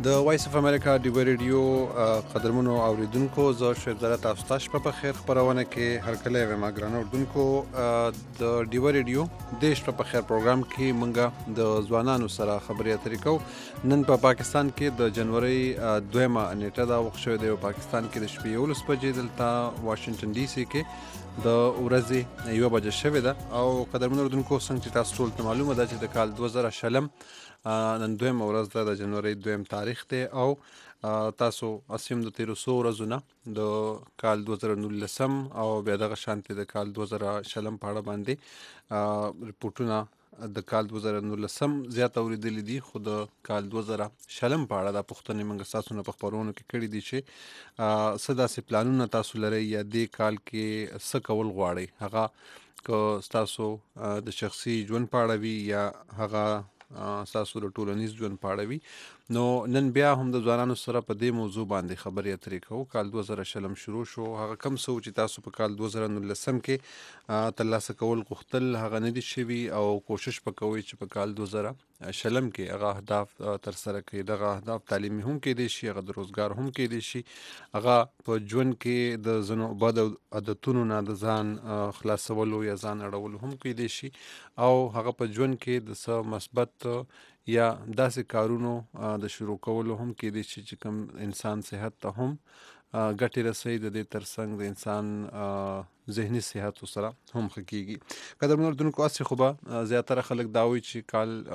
د وایس اف امریکا ډیوی ریډیو قدرمنو اوریدونکو زه شعیب زاده تاسو ته شپه په خیر خپرونه کې هر کله وي ما ګرانو اوریدونکو د ډیوی ریډیو د شپه په خیر پروګرام کې مونږه د ځوانانو سره خبرې اترې کوو. نن په پاکستان کې د جنوري 2 نیټه دا وخت شوی دی. پاکستان کې د شپې 11 بجې دلته واشنگټن ډي سي کې د ورځې 1 بجه شوې ده او قدرمنو اوریدونکو څنګه چې تاسو ټول ته معلومه ده چې د کال 2020 نن 2 ورځ ده د جنوري 2 تاریخ دی او تاسو اسیم د 1300 ورځو نه د کال 2019 او بیا دغه شانتي د کال 2020 په اړه باندې ریپورتونه د کال 2019 زیات اوریدلي دي، خو د کال 2020 په اړه د پوښتنې موږ تاسو نه په خبرونو کې کړي دي چې څه داسې پلانونه تاسو لرئ یا دې کال کې څه کول غواړئ، هغه که تاسو د شخصي ژوند په اړه وي یا هغه تاسو د ټولنیز ژوند په اړه وي. نو نن بیا هم د ځوانانو سره په دې موضوع باندې خبرې اترې کوو. کال 2020 شروع شو، هغه کم څه چې تاسو په کال 2019 کې ترلاسه کول غوښتل هغه نه دي شوي او کوشش وکوئ چې په کال 2020 کې هغه اهداف ترسره کړئ. دغه اهداف تعلیمي هم کېدای شي، هغه د روزګار هم کېدای شي، هغه په ژوند کې د ځینو بد عادتونو نه د ځان خلاصولو یا ځان اړولو هم کېدای شي او هغه په ژوند کې د څه مثبت یا داسې کارونو د شروع کولو هم کېدای شي چې کوم انسان صحت ته هم ګټې رسوي. د دې ترڅنګ د انسان ذهني صحت سره هم ښه کېږي. قدرمنو اورېدونکو، هسې خو به زیاتره خلک دا وایي چې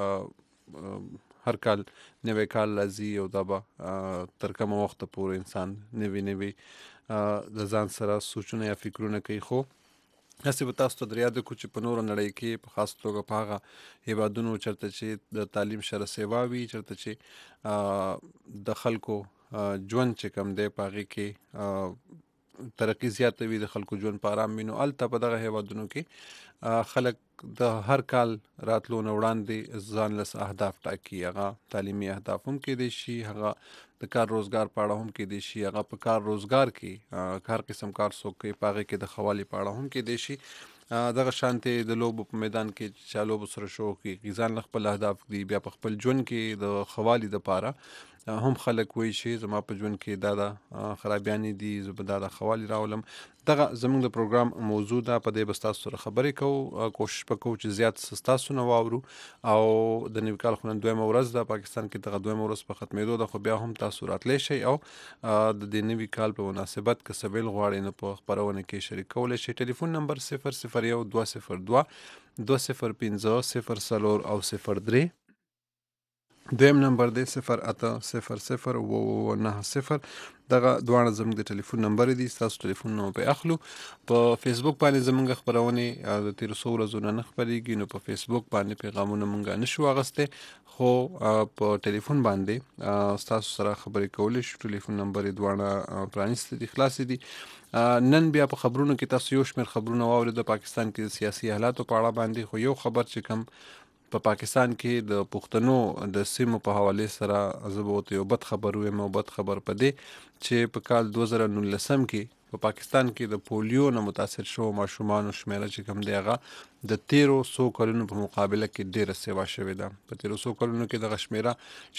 کال هر کال نوی کال راځي او دا به تر کومه وخته پورې انسان نوي د ځان سره سوچونه یا فکرونه کوي. خو هسې به تاسو ته در یاد کړو چې په نوره نړۍ کې په خاص توګه په هغه هیوادونو چېرته چې د تعلیم شره سیوا وي، چېرته چې د خلکو ژوند چې کوم دی په هغې کې ترقي زیاته وي، د خلکو ژوند په ارام وي، نو هلته په دغه هیوادونو کې خلک د هر کال راتلو نه وړاندې ځان لس اهداف ټاکي. هغه تعلیمي اهداف هم کېدای شي، هغه د کار روزګار په اړه هم کېدای شي، هغه په کار روزګار کې هر قسم کار څوک کوي په هغې کې د ښه والي په اړه هم کېدای شي. دغه شانتې د لوبو په میدان کې چې چا لوبو سره شوق کوي، ځان له خپل اهداف دي، بیا په خپل ژوند کې د ښه والي دپاره هم خلک وایي چې زما په ژوند کې دا د خرابیانې دي، زه به دا د ښه والي راولم. دغه زموږ د پروګرام موضوع ده، په دې به ستاسو سره خبرې کوو. کوشش به کوو چې زیات څه ستاسو نه واورو او د نوي کال خو نن 2 ورځ ده، پاکستان کې دغه 2 ورځ په ختمېدو ده، خو بیا هم تاسو راتلی شئ او د دې نوي کال په مناسبت که څه ویل غواړئ نو په خپرونه کې شریک کولی شئ. ټلیفون نمبر 001 202 205 04 او 03. دویم نمبر دی 0800 990. دغه دواړه زموږ د ټلیفون نمبر دي، ستاسو ټلیفونونه پې اخلو. په فیسبوک باندې زموږ خپرونې د 1300 ورځو نه خپرېږي، نو په فیسبوک باندې پیغامونه موږ نشو اخیستی، خو په ټلیفون باندې ستاسو سره خبرې کولی شو. ټلیفون نمبر یې دواړه پرانیستي دي، خلاصې دي. نن بیا په خبرونو کې تاسو یو شمېر خبرونه واورئ د پاکستان کې د سیاسي حالاتو په اړه باندې، خو یو خبر چې کوم په پاکستان کې د پښتنو د سیمو په حوالې سره زه به ورته یو بد خبر ویم او بد خبر په دې چې په کال 2019 کې په پاکستان کې د پولیو نه متاثر شوو ماشومانو شمیره چې کوم دی هغه د 1300 کلونو په مقابله کې ډېره سیوا شوې ده. په 1300 کلونو کې دغه شمیره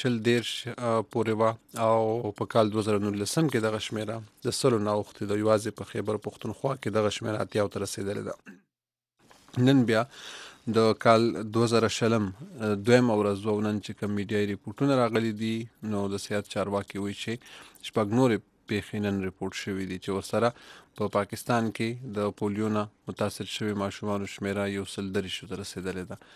40 پورې وه او په کال 2019 کې دغه شمیره د 100 نه اوښتې ده. یوازې په خیبر پښتونخوا کې دغه شمیره 80 ته رسېدلې ده. نن بیا د کال 2020 دویمه ورځ او نن چې کوم میډیایي ریپورټونه راغلي دي، نو د صحت چارواکي وایي چې شپږ نورې پیښې نن ریپورټ شوي دي چې ورسره په پاکستان کې د پولیو نه متاثر شوي ماشومانو شمیره 130 ته رسېدلې ده.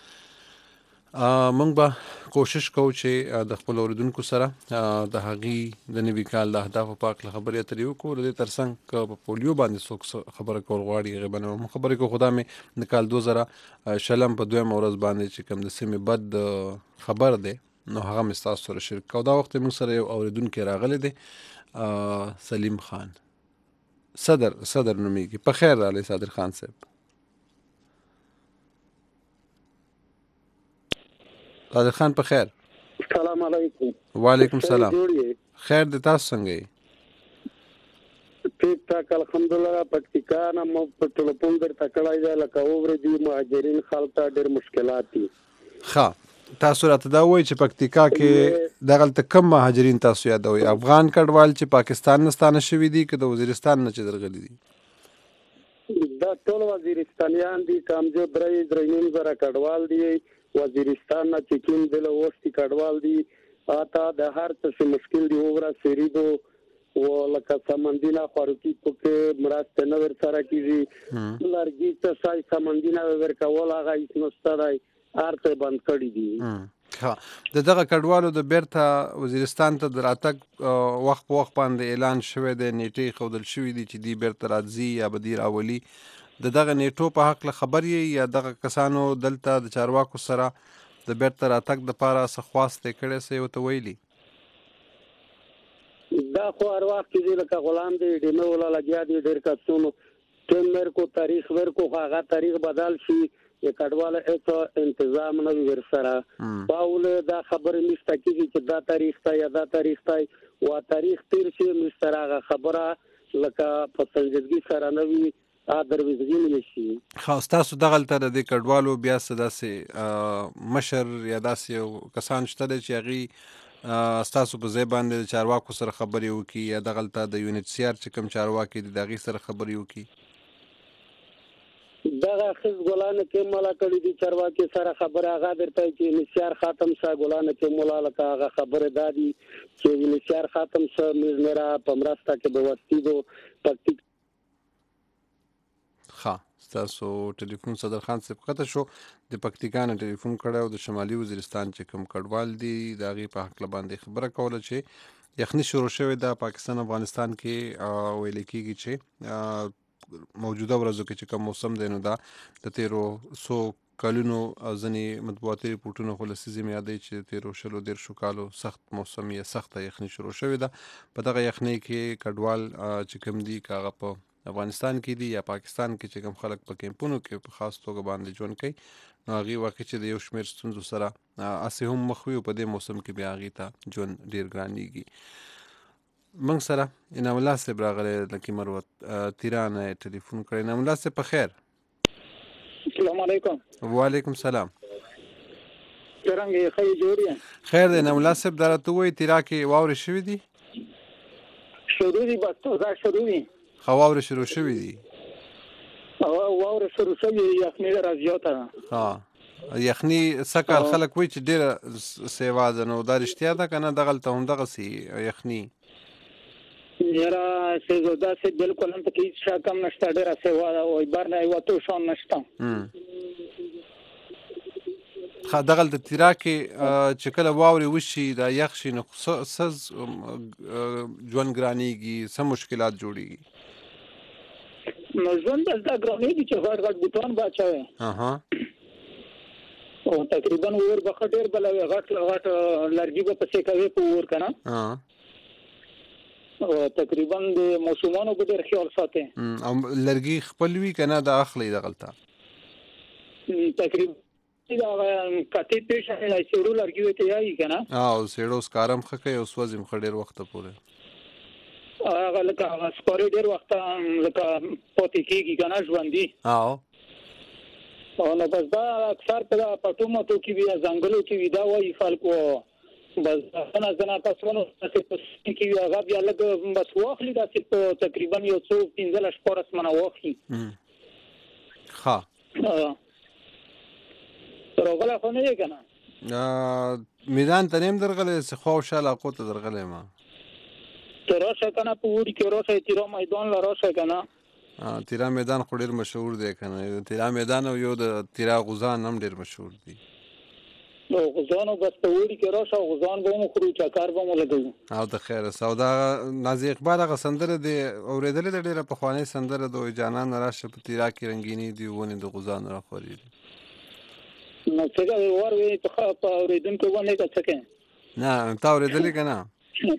موږ به کوشش کوو چې د خپل اوریدونکو سره د هغې د نوي کال د اهدافو په هکله خبرې اترې وکړو. د دې ترڅنګ که په پولیو باندې څوک خبره کول غواړي هغې باندې هم خبرې کوو. خو دا مې د کال 2020 په 2 ورځ باندې چې کوم د سیمې بد خبر دی نو هغه مې ستاسو سره شریک کوو. دا وخت موږ سره یو اوریدونکی راغلی دی، سلیم خان صدر نومیږي. په خیر راغلی صادر خان صاحب. صادر خان په خیر. السلام علیکم. وعلیکم السلام. خیر دی، تاسو څنګه یې؟ ټیک ټاک الحمدلله. پکتیکا نه مو په ټلیفون درته کړی دی، لکه ورځې مهاجرین خلک ته ډېر مشکلات دي. ښه تاسو راته دا وایئ چې پکتیکا کې دغلته کم مهاجرین تاسو یادوئ؟ افغان کډوال چې پاکستان نه ستانه شوي دي که د وزیرستان نه چې درغلي دي؟ دا ټول وزیرستانیان دي، کامجو 3.5 زره کډوال دي. وزیرستان نه چې کوم دله وستي کډوال دي آتا د هر څه مشکل دی وګړه سریدو ولکه سمندینا فاروقي پکې مرسته نه ور سره کیږي لرګي ته سای سمندینا ور کول هغه هیڅ نستای ارته بند کړی دي. ها دغه کډوالو د بیرته وزیرستان ته دراتک وخت په وخت باندې اعلان شوی دی، نیټې ښودل شوي دي چې دی بیرته راځي یا به دی راولي. دغه نیټو په هکله خبر یې یا دغه کسانو دلته د چارواکو سره د بیرته راتګ دپاره څه خواست یې کړی څه یې ورته ویلي؟ دا خو هر وخت کې لکه غلام دی ډیمه ولا لګیا دي ډېر کسونو ټیم مر کو تاریخ ور کو هغه تاریخ بدل شي یا کډواله هیڅ انتظام نه ور سره باول دا خبره نشته کیږي چې دا تاریخ ته یا دا تاریخ ته وا تاریخ تیر شي مستراغه خبره لکه په سنجیدګي سره نه وي درویزګي نشي. خاص تاسو دغلته د کډوالو بیا څه داسې مشر یا داسې کسان شته چې هغې ستاسو په ځای باندې د چارواکو سره خبرې وکړي یا دغلته د UNHCR چې کوم چارواکي دي د هغې سره خبرې وکړي؟ دغه خز ګلانه کې مولا کړي دي چارواکي سره خبره هغه درته چې UNHCR ختم شاه ګلانه کې مولا لکه هغه خبره دادي چې UNHCR ختم شاه میزنرا پمرستا کې به وستي دو پکتیک. ها ستاسو ټلیفون صدر خان صاحب قطع شو، د پکتیکا نه ټلیفون کړی او د شمالي وزیرستان چې کوم کډوال دي د هغې په هکله باندې خبره کوله چې یخني شروع شوې ده پاکستان افغانستان کې ویل کېږي چې موجوده ورځو کې چې کوم موسم دی نو دا د تیرو څو کلونو ځینې مطبوعاتي ریپورټونه خو لسیزې مې یادوي چې تیرو 15 کالو سخت موسم یا سخته یخني شروع شوې ده. په دغه یخنۍ کې کډوال چې کوم دي که هغه په افغانستان کې دي یا پاکستان کې چې کوم خلک په کیمپونو کې په خاص توګه باندې ژوند کوي نو هغې واقع چې د یو شمېر ستونزو سره هسې هم مخ وي او په دې موسم کې بیا هغې ته ژوند ډېر ګرانېږي. موږ سره انعام الله صاحب راغلی لکي مروت تیران یې ټلیفون کړی. انعام الله صاحب په خیر؟ السلام علیکم. وعلیکم السلام. څرنګه یې ښه جوړ یې؟ خیر دی. انعام الله صاحب دا راته ووایي تیرا کې واورې شوي دي؟ شروع دي بس توزا شروع دي خو واورې شروع شوي دي؟ واورې شروع شوي یخني ډېره زیاته ده. یخني سږ کال خلک وایي چې ډېره سیوا ده نو دا رښتیا ده که نه دغلته همدغسې یخني؟ یاره داسې بلکل هم پکې هېڅ شک هم نشته ډېره سیوا ده او بر نه وتو شان نشته. دغلته تیرا کې چې کله واورې وشي دا یخ شي نو څه ژوند ګرانېږي څه مشکلات جوړېږي؟ نو ژوند دلته ګرانېږي چې غټ غټ بوټان به اچوې او تقریبا اور به ښه ډېر بلوي غټ غټ لرګي به پسې کوې په اور که نه او تقریبا د ماشومانو به ډېر خیال ساتي. او لرګي خپل وي که نه دا اخلي دغلته؟ تقریبا دا کتې پېښه دی سیړو لرګي ورته یایي که نه او سیړو سکاره هم ښه کوي او سوځي هم ښه ډېر وخته پورې هغه لکه هغه سپارې ډېر وخته لکه پاتې کېږي که نه ژوندي او نو بس دا اکثر په پټو مټو کې وي یا ځنګلو کې وي دا وایي خلکو بس ځنه کسانو داسې په سیند کې وي هغه بیا لږ بس واخلي داسې په تقریبا یو څو 15-14 منه واخلي. ښه راغلی خو نه یې که نه میدان ته نه یم درغلی چې خوا و شا علاقو ته درغلی یم ته راشه که نه په اوړي کې راشه تیرا میدان له راشه که نه تیرا میدان خو ډېر مشهور دی که نه تیرا میدان او یو د تیرا غوزان هم ډېر مشهور دي. نو غوزانو بس په اوړي کې راشه غوزان به مو خورو چکر به مو لګوو او د خیره او دا نازي اقبال هغه سندره دی اورېدلې ده ډېره پخوانۍ سندره د جانان راشه په تیرا کې رنګیني دي ونې د غوزانو راخورېږي نو څنګه ور وي په اورېدونکو باندې که څه کوې نه تا اورېدلې که نه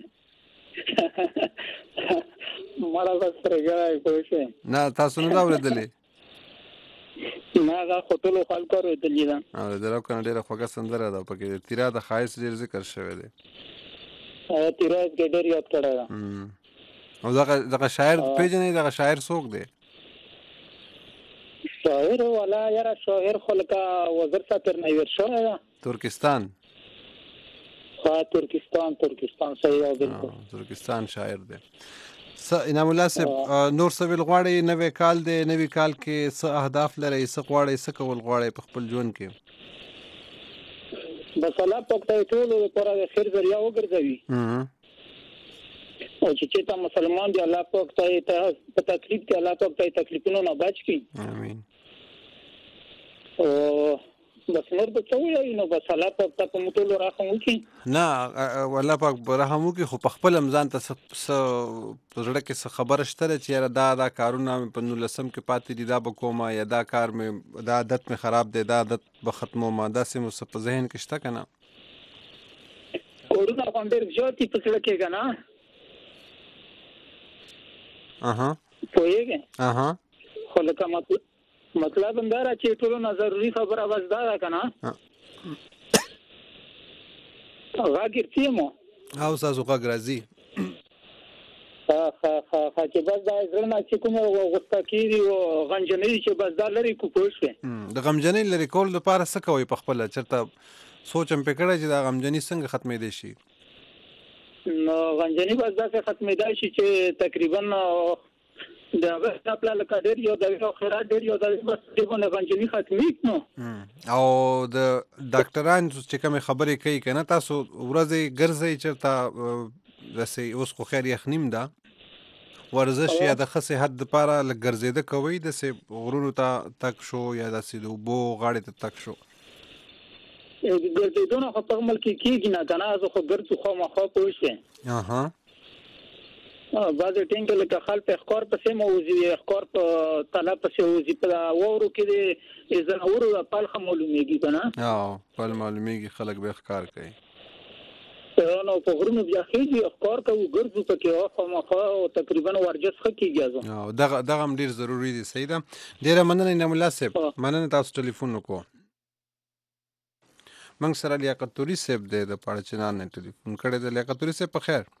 مړه بس پرېږدی پوه شوې نه تاسو نه ده اورېدلې نه هغه خو ټولو خلکو اورېدلې ده اورېدله او که نه ډېره خوږه سندره ده پکې د تیرا د ښایست ډېر ذکر شوی دی تیرا کې ډېر یاد کړی ده. او دغه شاعر پېژنئ دغه شاعر څوک دی؟ شاعر والا یاره شاعر خو لکه وزیر صاحب ترنه ویر شوی ده ترکستان ترکستان صحیح او بالکل ترکستان شاعر دی. انعام الله صاحب نور څه ویل غواړئ؟ نوی کال دی، نوی کال کې څه اهداف لرئ، څه غواړئ، څه کول غواړئ په خپل ژوند کې؟ بس الله پاک ته ټولو لپاره د خیر ذریعہ وګرځوي او چې ته مسلمان دی الله پاک ته په تکلیف کې الله پاک ته تکلیفونو نه بچ کړي. امين. او بس نور به څه وایي نو بس الله پاک ته کوم ټول رحم وکړي. نه الله پاک رحم وکړي، خو په خپل ځان ته زړه کې څه خبره شته چې یاره دا کارونه په 19 کې پاتې دي، دا به کومه، یا دا کار مې، دا عادت مې خراب دی، دا عادت به ختموم، داسې مو څه په ذهن کې شته که نه؟ کورونه خو ډېر زیاتې په زړه کې که نه پوهېږې، خو لکه مطلب هم دا را چې ټولو نه ضروري خبره بس دا ده که نه غږ ارتي مو او ستاسو غږ راځي چې بس دا زړه نه چې کومه غوسه کېږي او غمجنۍ چې بس دا لرې کو پوه شوې. د غمجنۍ لرې کولو لپاره څه کوئ په خپله؟ چېرته سوچ هم پې کړی چې دا غمجني څنګه ختمېدی شي؟ نو غمجني بس داسې ختمېدی شي چې تقریبا د هغه خپله لکه ډېر یو د خیرات ډېر یو د بس دې باندې غمجني ختمېږي نو. او د ډاکټران چې کومې خبرې کوي که نه، تاسو ورځې ګرځئ چېرته داسې اوس خو خیر یخنیم ده ورزش یا د ښه صحت دپاره لږ ګرځېده کوئ، داسې غرونو ته تګ شو یا داسې د اوبو غاړې ته تګ شو؟ ګرځېدونه خو په عمل کې کېږي نه که نه، زه خو ګرځو خامخا پوه شوې. بعضې ټینګ لکه خلک ښکار پسې مو وځي، ښکار په تله پسې وځي، په واورو کې د ځناورو پل ښه معلومېږي که نه؟ پل معلومېږي، خلک به ښکار کوي. نو په غرونو بیا خېږي ښکار کوو، ګرځو پکې خامخا او تقریبا ورزش ښه کېږي. دغه هم ډېر ضروري دی. صحیح ده، ډېره مننه انعام الله صاحب، مننه تاسو ټلیفون وکړو. موږ سره لیاقت توري صاحب دی د پاړچنان نه ټلیفون کړی دی. لیاقت توري صاحب په خیر؟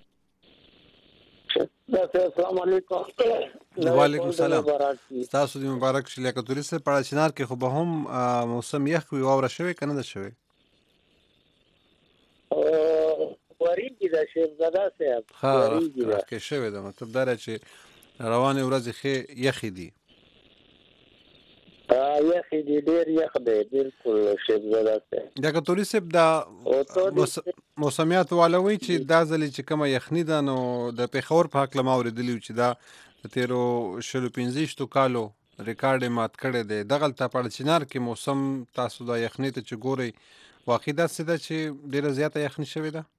السلام علیکم. وعلیکم السلام. تاسو دې مبارک شي لیاقت توري صاحب. پاړچنار کې خو به هم موسم یخ وي، واوره شوې که نه ده شوې؟ وریږي ده شیخزاده صاحب، وریږي ده کې شوې ده. مطلب دا دی چې روانې ورځې ښې یخې دي. یخې دي، ډېر یخ دی، بلکل شیخزاده صاحب. لیاقت توري صاحب دا موسمیات والا وایي چې دا ځلې چې کومه یخني ده نو د پېښور په هکله ما اورېدلي وو چې دا د تېرو 25 کالو ریکارډ یې مات کړی دی. دغلته پاړچنار کې موسم تاسو دا یخنۍ ته چې ګورئ واقعي داسې ده چې ډېره زیاته یخني شوې ده؟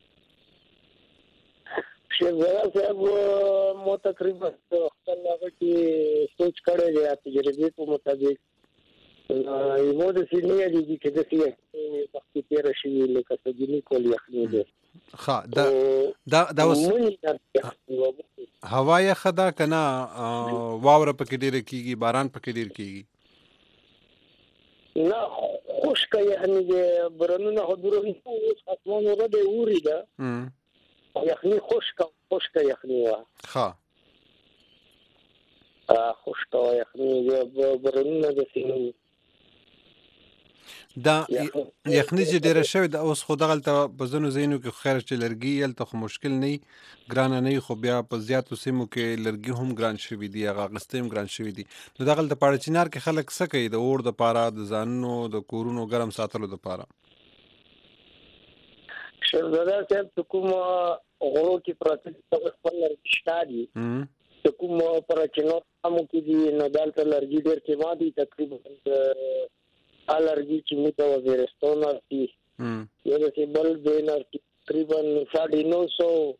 شیخزاده صاحب مو تقریبا خپل هغه کې سوچ کړی دی تجربې په مطابق یو داسې نه یادېږي چې داسې یخني وختې تېره شوي لکه سږني کال یخني دی. دا اوس هوا یخه ده که نه واوره پکې ډېره کېږي، باران پکې ډېر کېږي؟ نه خشکه یخني دی، بارانونه خو دروغ نه اوس اسمان ورده اوري ده، یخني خشکه یخني وه. خشکه یخني بارانونه داسې نه وي. دا یخني چې ډېره شوې ده اوس، خو دغلته په ځینو ځایونو کې خیر چې لرګي هلته خو مشکل نه وي، ګرانه نه وي، خو بیا په زیاتو سیمو کې لرګي هم ګران شوي دي، هغه اخیستل هم ګران شوي دي. نو دغلته پاړچنار کې خلک څه کوي د اور دپاره، د ځانونو د کورونو ګرم ساتلو دپاره؟ شیخزاده صاحب چې کوم غرو کې پراته دي خپل لرګي شته دي، چې کوم پاړچنار سیمو کې دي نو دلته لرګي ډېر قیمت دي. تقریبا لرګي چې موږ ته وزیرستان ارتي یو داسې بل ځای نه ارتي تقریبا 950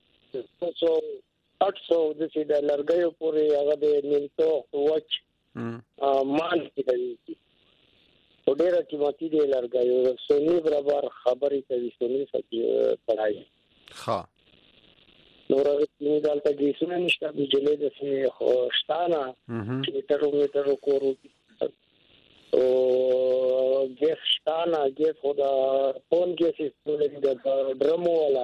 800 داسې د لرګیو پورې هغه د نیمڅو وچ مال کې دی، خو ډېره قیمتي دی لرګیو. سوني برابر خبرې کوي، سوني سکي پړای نور هغه دلته ګیسونه نشته، بجلې داسې خو شته نه چې میټرو کورو او ګیس شته نه، ګیس خو د فون ګیس د ډرمو والا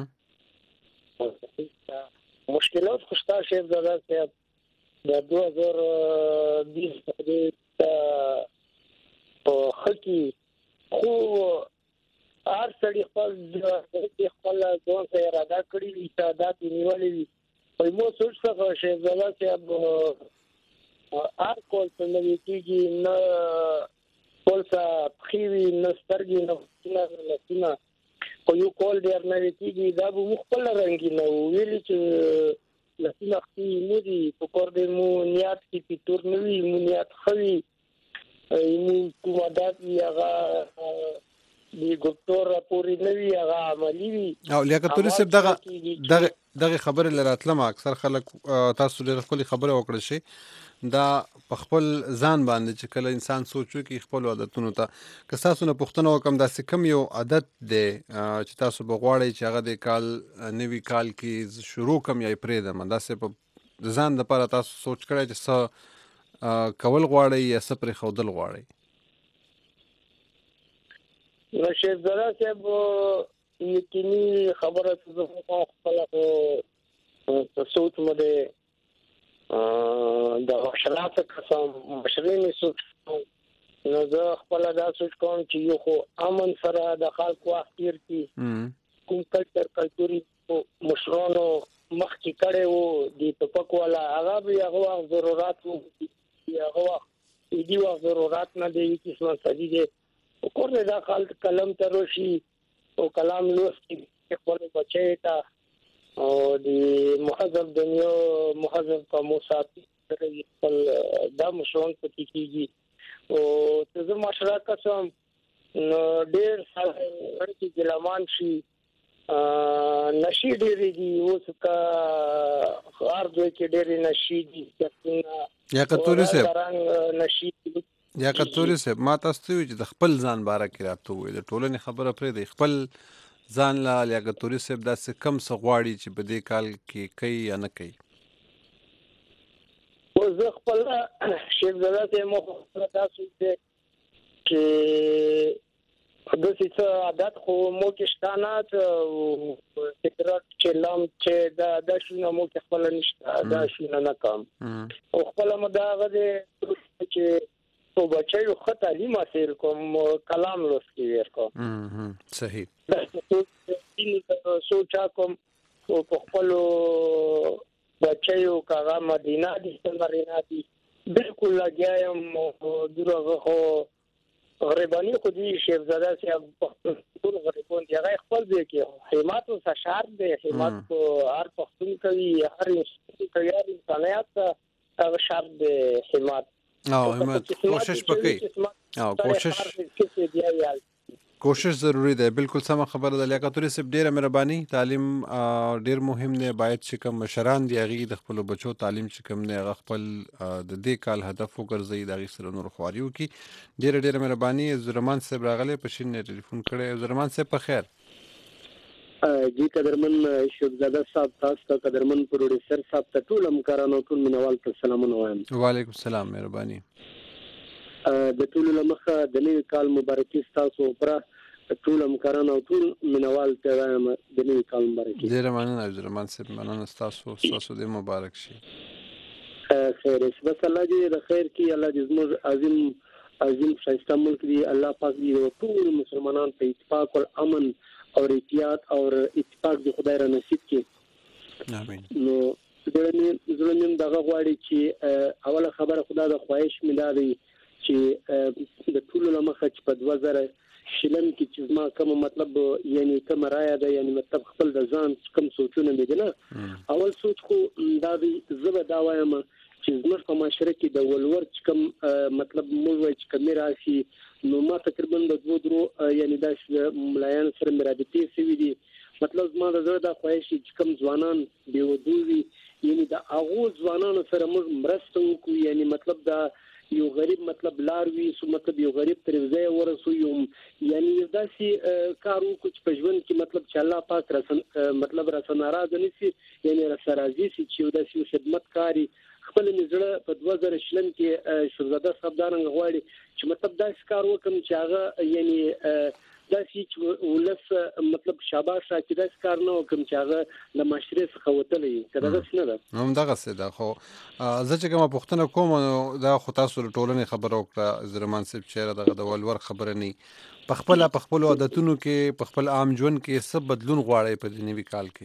مشکلات خو شته. شیخزاده صاحب د 2020 په ښه کې خو هر سړي خپل ځان سره اراده کړې وي چې عادت نیولې وي. په مو سوچ څخه شهزاده صاحب هر کول څه نوي کېږي، نه کول څه پښې وي، نه سترګې، نه لاسونه، خو یو کول ډېر نوي کېږي. دا به مو خپله رنګینه ویلي چې لاسونه پښې نه دي، په کور دی مو نیت کې پیتور نه وي، مو نیت ښه وي، مو کوم عادت وي هغه د ډاکټر پورې نه وي، هغه عملي وي. او لیاقتوري صاحب دغه خبره لراتلم اکثر خلک تاسو ډېر خپل خبره وکړه شي دا په خپل ځان باندې چې کله انسان سوچو کې خپل عادتونو ته که تاسو نه پوښتنه وکم دا کم یو عادت دی چې تاسو بغواړئ چې هغه د کال نوي کال کې شروع کم یا پرېږدم دا په ځان لپاره تاسو سوچ کړئ چې څه کول غواړئ یا څه پرېښودل غواړئ؟ نو شهزاده صاحب یقیني خبره څه زه خپله په سوچ مده د مشرانو قسم مشرین سوچ نو زه خپله دا سوچ کوم چې یو خو امن سره د خلکو وخت تیر کړي، کوم کلتوري مشرانو مخکې کړی وو د ټوپک والا هغه به هغه وخت ضرورت وو، هغه وخت دې وخت ضرورت نه دی قسمه سړي دی کور دې دا خلک کلم تروشي او کلام لوستي خپل بچی ته او د محذب دنیا محذب په موساتی خپل دا مشران پکې کیږي. او ته مشره قسم ډېر ورته ګلمان شي نشي ډېرې دي اوس کا هر دوی کې ډېرې نشي دي یا کتوري صاحب یا کتوري صاحب ما تاسو ته چې د خپل ځان باره کې راته وې د ټولنې خبره پرې د خپل ځان لا یا کتوري صاحب داسې کم څه غواړي چې په دې کال کې کوي یا نه کوي؟ او زه خپل شهزاده صاحب مو تاسو ته چې د څه عادت خو مو کې شتانه سیګریټ چلم چې دا شنو مو کې خپل نشته دا شنو نه کم او خپل مداغه دې چې تو بچایو خو تعلیم حاصل کوم کلام لوستي ورکو صحیح سوچا کوم او په خپل بچایو کاغه مدینه دي سمرینا دي بالکل لګیایم دغه خو غریبانی خو دي شهزاده صاحب ټول غریبون دی هغه خپل دی کې حمایت او شعار دی حمایت کو هر پښتون کوي هر انسانیت هغه شعار دی حمایت او همت کوشش وکړئ او کوشش ضروری ده. بالکل سم خبره ده لیاقتوري صاحب ډیره مهرباني. تعلیم ډیر مهم دی باید چې کوم مشران دی هغه د خپل بچو تعلیم چې کوم نه خپل د دې کال هدف وګرځي د هغه سره نور خواريو کی ډیره مهرباني. زرمان صاحب راغله پښین ټلیفون کړي. زرمان صاحب په خیر جی قدرمن شهزاده صاحب تاسو ته قدرمن پروډوسر صاحب ته ټول همکارانو ټول منوال ته سلامونه وایم. وعلیکم السلام مهرباني. د ټول لمخه د نوي کال مبارکي تاسو پره ټول همکارانو او ټول منوال ته وایم د نوي کال مبارکي. ډیره مننه زرمان صاحب مننه تاسو دې مبارک شي. خیر بس الله دې د خیر کې الله دې زموږ عظیم شایسته ملک دی الله پاک دې ټول مسلمانان په اتفاق او امن اور احتیاط اور اتفاق دی خدای را نصیب کړي. امين. نو زړه دغه غواړي چې اوله خبره خدای د خواهش مې دی چې د ټول لمخه چې په 2000 شلم کې چې ما کوم مطلب یعنی کوم رایا ده یعنی مطلب خپل د ځان کوم سوچونه مې دي نه اول سوچ خو دا دی زبر دا وایم چې زموږ په معاشره کې د ولور کوم مطلب موږ وایي چې کوم راشي نو ما تقریبا د 2 یعنی د ملایان سره مرادتي سوي دي مطلب ما د زړه د خواهش چې کوم ځوانان دی ودوي یعنی د هغه ځوانانو سره موږ مرسته وکړو یعنی مطلب دا یو غریب مطلب لاروي سو مطلب یو غریب تر ځای ورسو یعنی داسې کارو کوم په ژوند کې مطلب چې الله پاک مطلب را ناراض نشي یعنی را راضي شي چې داسې خدمتکاري خپل نظر په 2000 شلم کې شهزاده صاحب دارنګ غواړي چې مطلب داسې کار وکم چې هغه یعنی دا چې ولس مطلب شاباش چې دا کار نه وکم چې هغه د معاشري څخه وتلې کدا څه نه ده هم دغه څه ده خو زه چې کومه پوښتنه کوم دا خو تاسو ټولنې خبره وکړه زرمان صاحب چې دغه د ولور خبره نه په خپل عادتونو کې په خپل عام ژوند کې څه بدلون غواړي په دې نوي کال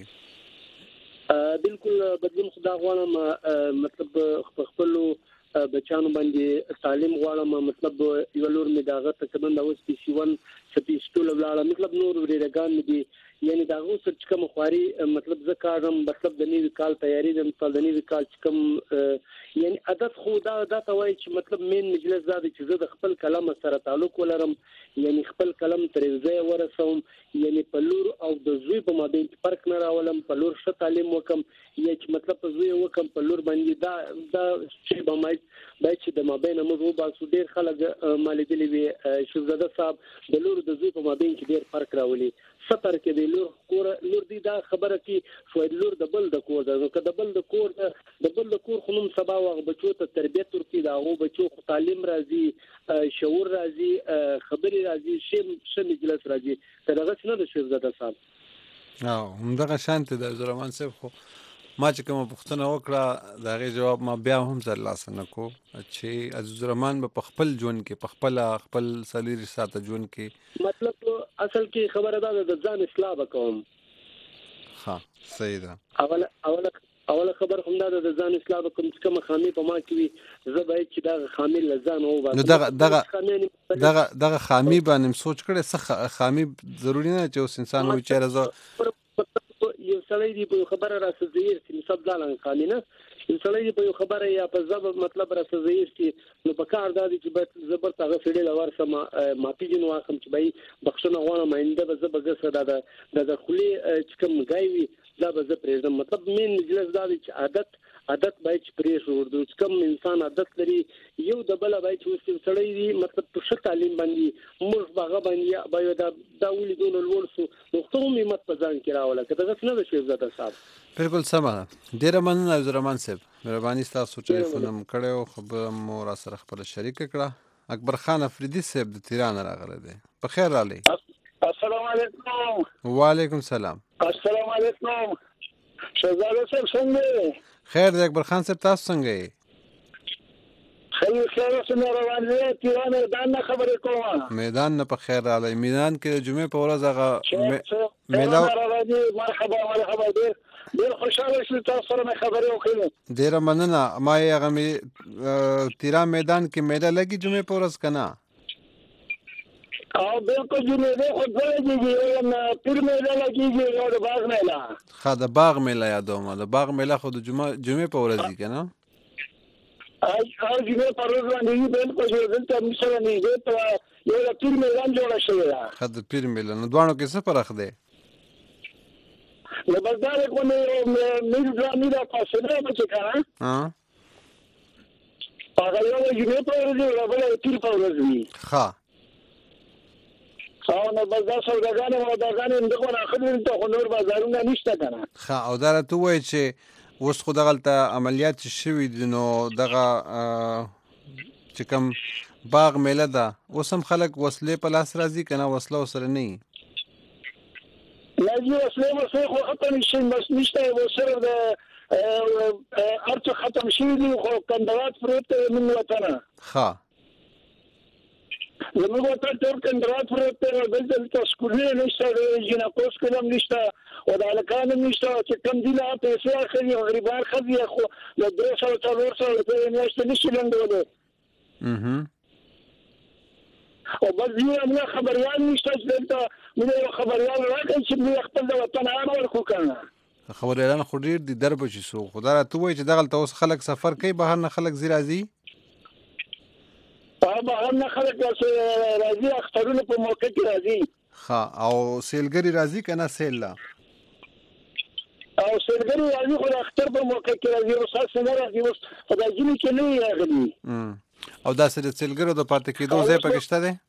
کې بالکل بدلون خدا غواړم مطلب خپل بچانو باندې تعلیم غواړم مطلب یو لور می داغه تقریبا د اوس پی سی 1 سپیشټول ولاړه مطلب نور ورېګان دي یعنی دا اوس چې کوم خواري مطلب زکارم مطلب د نیوي کال تیاری د نیوي کال چې کوم یعنی عادت خو دا توای چې مطلب مین مجلس دا چې زه د خپل کلام سره تعلق ولرم یعنی خپل کلام ترې ځای ورسوم یعنی په لور او د زوی په مابین فرق نه راولم په لور ښه تعلیم وکم یا چې مطلب په زوی وکم په لور باندې دا چې به ما چې د مابین موږ وباسو ډیر خلک مالګلی وي شوزاده صاحب د لور د زوی په مابین کې ډیر فرق راولي سفر کې د لور دی دا خبره کې شوید لور د بل د کور ده که د بل د کور خو نوم سبا وغه بچو ته تربیت ورکړي دا هغه بچو خو تعلیم راځي شعور راځي خبري راځي شم مجلس راځي دغه څه نه د شوزاده صاحب هم دغه شانت د زرمان صاحب خو ما چې کومه پوښتنه وکړه دا غي جواب ما بیا هم ځل لاسه نکو چې عزیز الرحمن په خپل ژوند کې خپل سلیری ساته ژوند کې مطلب اصل کې خبره ده د ځان اصلاح وکوم ها صحیح ده اوله خبر هم دا د ځان اصلاح وکوم چې کوم خامي په ما کې زه باید چې دا خامي لزان او نو دغه خامي باندې سوچ کړي څه خامي ضروری نه چې اوس انسان وي چې راځي یو سړی دی په خبره راځي چې مصاب ځان قانونه یو سړی دی په خبره یا په ځب مطلب راځي چې نو په کار دا دی چې زبر تاغه فړي لور سم ما پیجن واخم چې بای بخښنه غواړم آینده به زبر زړه د خولي چې کوم گاوي دا به زه پرېږدم مطلب مين مجلس دا دی چې عادت باید پرې شوړو چې کوم انسان عادت لري یو د بل باید چې سړی دی مطلب په ښه تعلیم باندې موږ باغه باندې باید دا ولیدون ورسو نو ته هم مت په ځان کې راولا کده څه نه شي زړه صاحب بالکل سم ډیر مننه زرمان صاحب مهرباني تاسو ټلیفون هم کړو خبر مو را سره خپل شریک کړه اکبر خان افریدي صاحب د تیران راغله دی په خیر رالی السلام علیکم وعلیکم السلام السلام علیکم شهزاده صاحب څنګه خیر دی اکبر خان صاحب تاسو څنګه یې خیر څنګه روان دي تیران میدان نه خبرې کوم میدان نه په خیر رالی میدان کې د جمعې په ورځ هغه میلاو مرحبا ډیر خوشاله شوم تاسو سره خبرې وکړم ډیر مننه ما یې هغه تیران میدان کې میله لګي جمعې په ورځ کنه او بالکل جمعې خو ځای دی پیر میله لګیږي او د باغ میله خا د باغ میله یادوم د باغ میله خو د جمعې په ورځ دی کنه جمعې په ورځ باندې بالکل دلته مثلا نه دی ته یو پیر میدان جوړ شوی دی خا د پیر میله نو دوانو کې څه فرق دی نو بس دا کو نه دا فاصله به څه کړه هغه یو جمعې په ورځ دی بل پیر په ورځ دی ها او نو بس دا سوداګانې دغه راخلي ته نور بازارونه نشته کنه ها او دا ته وای چې اوس خو دغه عملیات شوي دي نو دغه چې کوم باغ میله ده اوس هم خلک وسلې په لاس راځي کنه وسله وسره نه لازم وسلې خو ختم شي بس نشته و صرف د ارڅ ختم شي دي خو کندوات پروت من وطن ها زموږ ته تر کندرات پروت دلته سکولونه نشته جنکوس کلم نشته او د الکان نشته چې کم دي لا پیسې اخلي غریبان خزي خو له 200 په میاشت نشي لندوله او بس یو خبريال نشته دلته موږ خبريال راکړي چې خپل د وطن اړه ورکو کنه خبريالان خو ډیر دي درب شي سو خدای راته وای چې دغه اوس خلک سفر کوي بهر نه خلک زیرازي بهر نه خلک راځي اخترونه په موقع کې راځي ها او سیلګری راځي کنه سیل لا او سیلګری راځي خو اختر په موقع کې راځي او ساس نه راځي اوس خدای جنې کې نه راغلي او دا سره سیلګرو د پاتې کېدو ځای پکشته ده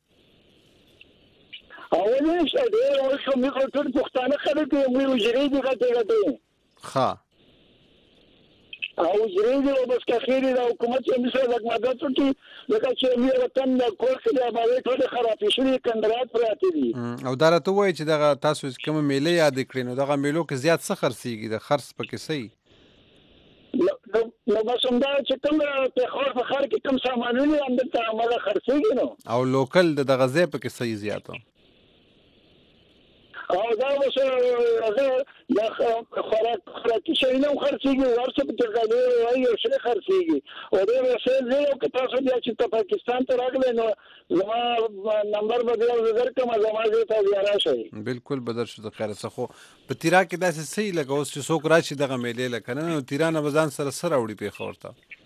او نشته دی او څو میخو ټول پښتانه خلک یې ویل جری دي غته ها او زريږي او بس کخيري د حکومت یې مثال د مدد وکړي لکه چې موږ وطن د کور کې د باندې ټول خراب شي کندرات پراته دي او دا راته وایي چې دغه تاسو کوم میله یاد کړئ نو دغه میلو کې زیات څه خرڅيږي د خرڅ پکې صحیح نو بس هم دا چې کوم په خور کې کوم سامانونه هم د عمله خرڅيږي نو او لوکل دغه ځای پکې صحیح زیاتو او دا وسه د خوراکي شي نه خرڅيږي ورڅ په ترګالي وایي او شي خرڅيږي او دا وسه زه که تاسو بیا چې پاکستان ته راغلی نو زما نمبر بدل وزر کوم زما دې ته زیاره شي بالکل بدل شو د خیر څخه په تیرا کې داسې صحیح لګا اوس چې څوک راشي دغه میلې لکه نه تیرانه بزان سره وړي په خورته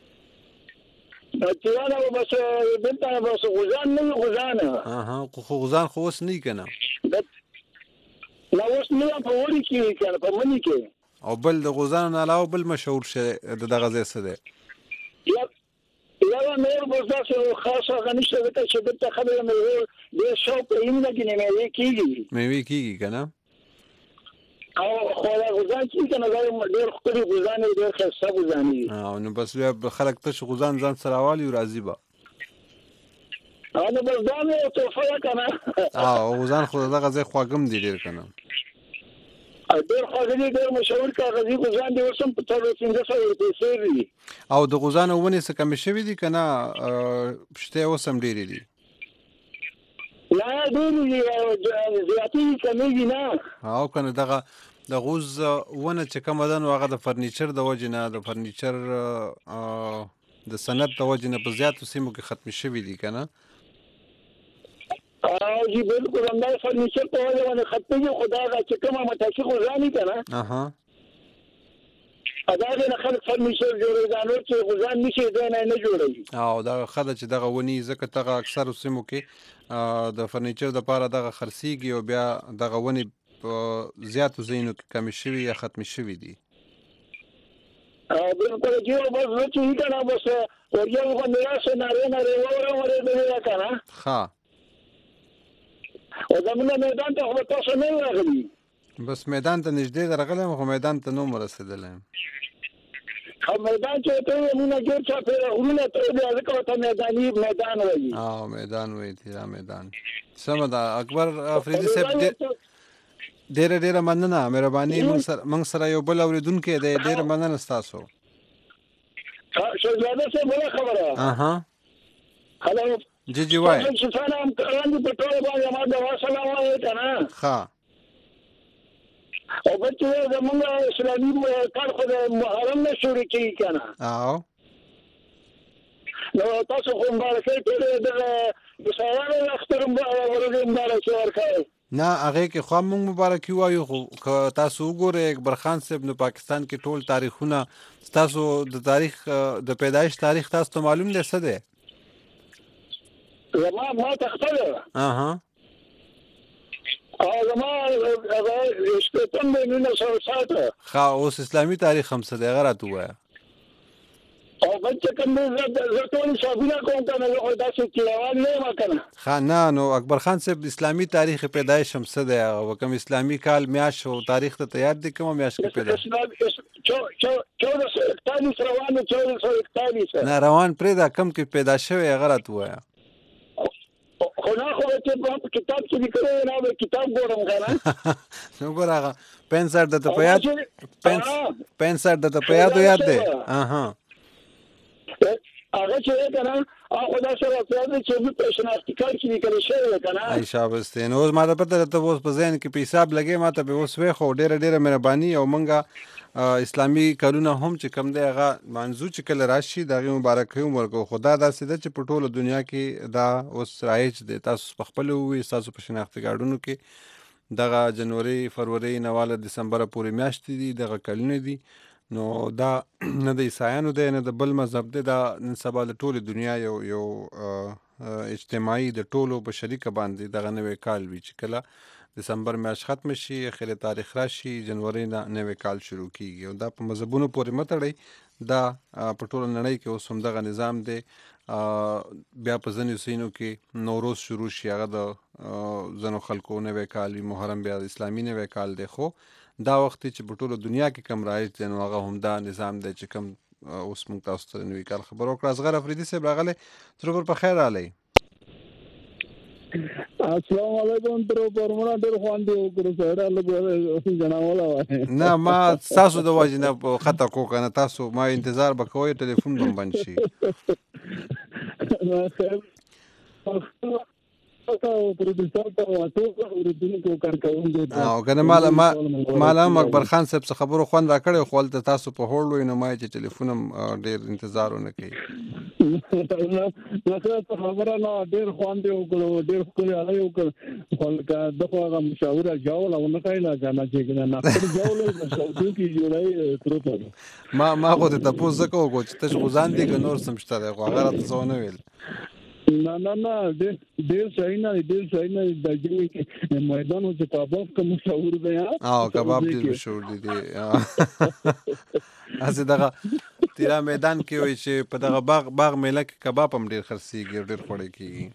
تیرانه بس دلته بس غزان نه غزان خو غزان خو اوس نه کنه نو اوس نه په وړي کې کنه په منی کې او بل د غزان نه علاوه بل مشهور شه دغه ځای څه دی یا نور بزاس خاصه غنښت د چې د خبره مې د شوق یې نه کې مې کېږي کنه او خو لا غزان چې کنه ډېر خپل غزان ډېر خاصه غزان او نو بس خلک ته غزان ځان سره والی راضي با انا بس دا مې توفه کنه غزان خو دغه ځای خواګم دی ډېر کنه ډېر خواږه ډېر مشهور کاغذي غزان دي اوسم په تاسو څنګه سره پیسې دي او د غزان ونې څخه کم شوی دي کنه شته اوسم ډېر دي لا ډېر دي زیاتې کمېږي نه او کنه دغه د غوز ونه چې کوم ده نو هغه د فرنیچر د وجې نه د فرنیچر د صنعت د وجې نه په زیاتو سیمو کې ختم شوي دي کنه جی بالکل همدا فرنیچر په وجه باندې ختمېږي خو دا چې کومه متاسي غزاني که نه دا نه خلک فرنیچر جوړوي دا نور چې غزان نشي دی نه جوړوي او دا ښه ده چې دغه ونې ځکه دغه اکثرو سیمو کې د فرنیچر دپاره دغه خرڅېږي او بیا دغه ونې په زیاتو ځایونو کې کمې شوي یا ختمې شوي دي بالکل جی بس زه چې که نه بس ورجل باندې راسه نارې ورېدلې که نه ښه او زمونږ میدان ته خو تاسو نه راغلي بس میدان ته نږدې درغلی یم خو میدان ته نه وم رسېدلی یم میدان چې ته یې مونږ ګیر چاپېره غرونه ته بیا ځکه ورته میدان وایي میدان وایي تیرا میدان سمه ده اکبر افریدي صاحب ډېره مننه مهرباني موږ سره یو بل اورېدونکی دی ډېره مننه ستاسو شهزاده صاحب بله خبره هلو جی وای سلام کړم په ټول باندې ما د وسلام وای کنه ها او بچو زمونږ اسلامي کار خو د محرم نه شروع کیږي کنه نو تاسو خو مبارکې ټول د مسایانو اختر مبارکې ورکړئ نه هغه کې خو موږ مبارکي وایو خو تاسو وګورئ اکبر خان صاحب نو پاکستان کې ټول تاریخونه تاسو د تاریخ د پیدایش تاریخ تاسو ته معلوم دی څه دی زما ما تختله زما شپېتم دی 1960 ښه اوس اسلامي تاریخ هم څه دی هغه راته ووایه او بل چې کوم زه ټول حسابونه کوم که نه زه خو داسې کلیوال نه یم که نه ښه نه نو اکبر خان صاحب اسلامي تاریخ پیدایش هم څه دی هغه کوم اسلامي کال میاشت او تاریخ ته یاد دی کومه میاشت کې پیدا 1441 روان 1441 نه روان پرېږده کوم کې پیدا شوی هغه راته ووایه خو نه خو چې په کتاب کې لیکلی نه به کتاب ګورم که نه نو ګوره هغه 65 درته په یاد 65 درته په یاد دی هغه چې دی که نه هغه دا سره پیاد دی چې موږ په شناختي کارت کې لیکلی شوی دی که نه ای شاباس دی نو اوس ما ته پته ده ته اوس په ذهن کې په حساب لګې ما ته به اوس وی خو ډېره مهرباني او موږ اسلامي کلونه هم چې کم دی هغه منځو چې کله راشي د هغې مبارکۍ هم ورکوو خو دا داسې ده چې په ټوله دنیا کې دا اوس رایج دی تاسو په خپله ووایي ستاسو په شناختي کارډونو کې دغه جنوري فروری نواله دسمبره پورې میاشتې دي دغه کلونه دي نو دا نه د عیسایانو دی نه د بل مذهب دی دا نن سبا د ټولې دنیا یو اجتماعي د ټولو په شریکه باندې دغه نوی کال وي چې کله دسمبر میاشت ختم شي اخر تاریخ راشي جنوري نه نوی کال شروع کیږي او دا په مذهبونو پورې متړی دا په ټوله نړۍ کې اوس هم دغه نظام دی بیا په ځینو سینو کې نوروز شروع شي هغه د ځینو خلکو نوی کال وي محرم بیا اسلامي نوی کال دی خو دا وخت چې په ټوله دنیا کې کم رایج دی نو هغه هم دا نظام دی چې کم اوس موږ تاسو ته نوی کال خبر وکړه. اصغر افریدي صاحب راغلی تر په خیر رالی. السلام علیکم. تر پرمونه ډېر خوان دی وکړو سره لږ جناوله وای نه ما تاسو د وجه نه په خطا کو کنه تاسو ما انتظار وکوي ټلیفون بم بند شي. او کنه مال هم اکبر خان صاحب څه خبرو خوان را کړی خو ته تاسو په هوړ نو ما چې ټلیفون هم ډېر انتظار ونه کوي. نو خبره نو ډېر خوان دی وکړو ډېر خپل علي وکړ خلک دغه هغه مشاوره جوړه ونه کایلا کنه چې نه خپل جوړه شاوډو کې جوړای تر ما خو ته تاسو کو چې تاسو غوزان دي که نور سمشته دی خو هغه تاسو نه ویل. نه ډېر صحیح نه د جمی کې میدان او چې کباب کوم مشهور دی او کباب ډېر مشهور دي. اسه دغه تیرا میدان کې وای چې په دغه باغ میله کې کباب هم ډېر خرڅېږي ډېر خوړل کېږي.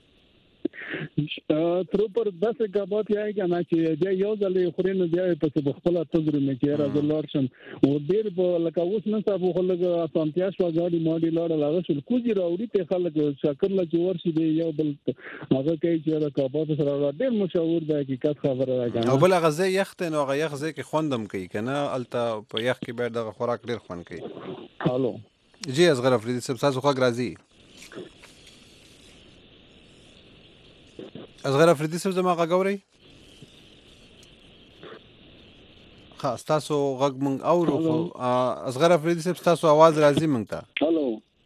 تر پر 10 کباب یې کنه چې د یو ځل خوري نه دی په خپل تجربه کې راځي لارشم او ډېر په لکه اوس نه صاحب خو لګ اسانتیا شو غاډي ماډي لاړه لاغه شو کوزي راوړي ته خلک شکر لا چې ورشي دی یو بل هغه کوي چې کباب سره ډېر مشهور دی حقیقت خبره راځي. او بل غزه یخت نو هغه یخ ځکه خوندم کوي کنه الته په یخ کې به دغه خوراک ډېر خوند کوي. هالو جی اصغر افریدي صاحب تاسو خو راځي. اصغر افریدي صاحب زما غږ اورئ؟ ښه ستاسو غږ موږ اورو خو اصغر افریدي صاحب ستاسو اواز راځي موږ ته. هلو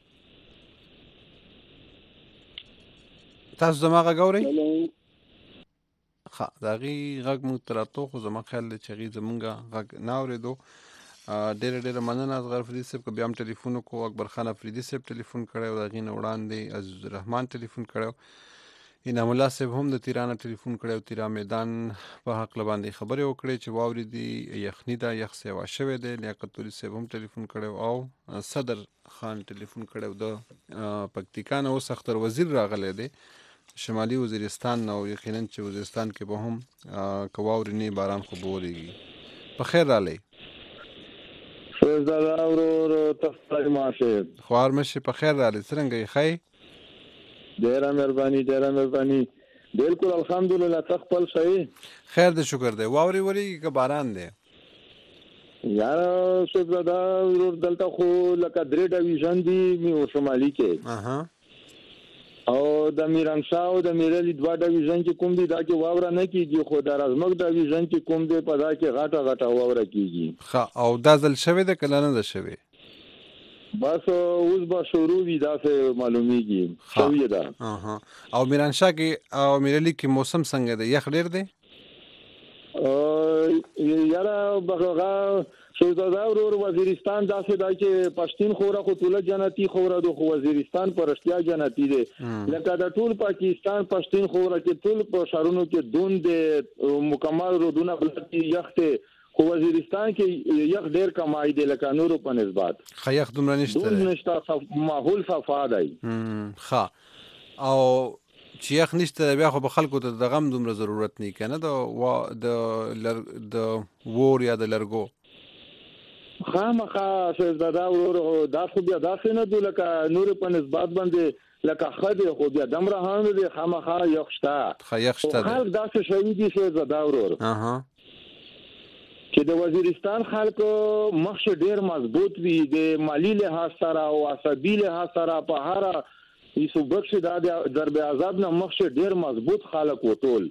تاسو زما غږ اورئ؟ هلو ښه د هغې غږ موږ ته راتلو خو زما خیال دی چې هغې زمونږ غږ نه اورېدو. ډېره مننه اصغر افریدي صاحب که بیا هم ټلیفون وکړو. اکبر خان افریدي صاحب ټلیفون کړی او د هغې نه وړاندې عزیز الرحمن ټلیفون کړی. انعام الله صاحب هم د تیرانه ټلیفون کړی او تیرا میدان په حقله باندې خبرې وکړې چې واورېدي یخني ده یخ سیوا شوی دی. لیاقت طوري صاحب هم ټلیفون کړی او صدر خان ټلیفون کړی او د پکتیکا نه اوس اختر وزیر راغلی دی شمالي وزیرستان نه او یقینا چې وزیرستان کې به هم که واورې نه باران خو به ورېږي. په خیر رالی زاده ورور تاسو ماشه خوار مشه په خیر رالی څنګه یې ښه؟ ډیره مهرباني بالکل الحمدلله تخپل صحیح خیر دې شکر دی. واورې ورېږي که باران دی؟ یار څوک زاده ورور دلته خو لکه 3 ډیویژن دي مې شمالي کې او د میرانشاه او د میرلی 2 ډیویژن کې کوم دي دا کې واوره نه کیږي خو د رازمک ډیویژن کې کوم دی په دا کې غاټه واوره کیږي. ښه او دا ځل شوی دی که نه ده شوی؟ بس اوس به شروع وي داسې معلومیږي شوی ده. او میرانشاه کې او میرلی کې موسم څنګه دی یخ ډېر دی؟ یاره بغه شهزاده ورور وزیرستان داسې دا چې پښتون خوره خو ټوله جنتی خوره د وزیرستان پر اشتیا جنتی دی لکه د ټول پاکستان پښتون خوره کې ټول په شهرونو کې دون دی مکمل رودونه بلتی یخته خو وزیرستان کې یخ ډېر کمای دی لکه نورو په نسبت. ښه یخ دومره نشته دی نشته ماحول صفا دی. ښه او چې یخ نشته بیا خو به خلکو ته د غم دومره ضرورت نه کنه د وور یا د لرګو خامخا شهزاده ورور دا خو بیا داسې نه دی لکه نور په نسبت باندې لکه خدای خو بیا دمره هم دی خامخا یخ شته خلک داسې شوي دي شهزاده ورور چې د وزیرستان خلکو مخ ډیر مضبوط وي د مالی لحاظ سره او عصبي لحاظ سره په هر یسو بخش د ضرب عذاب نه مخ ډیر مضبوط خلک وټول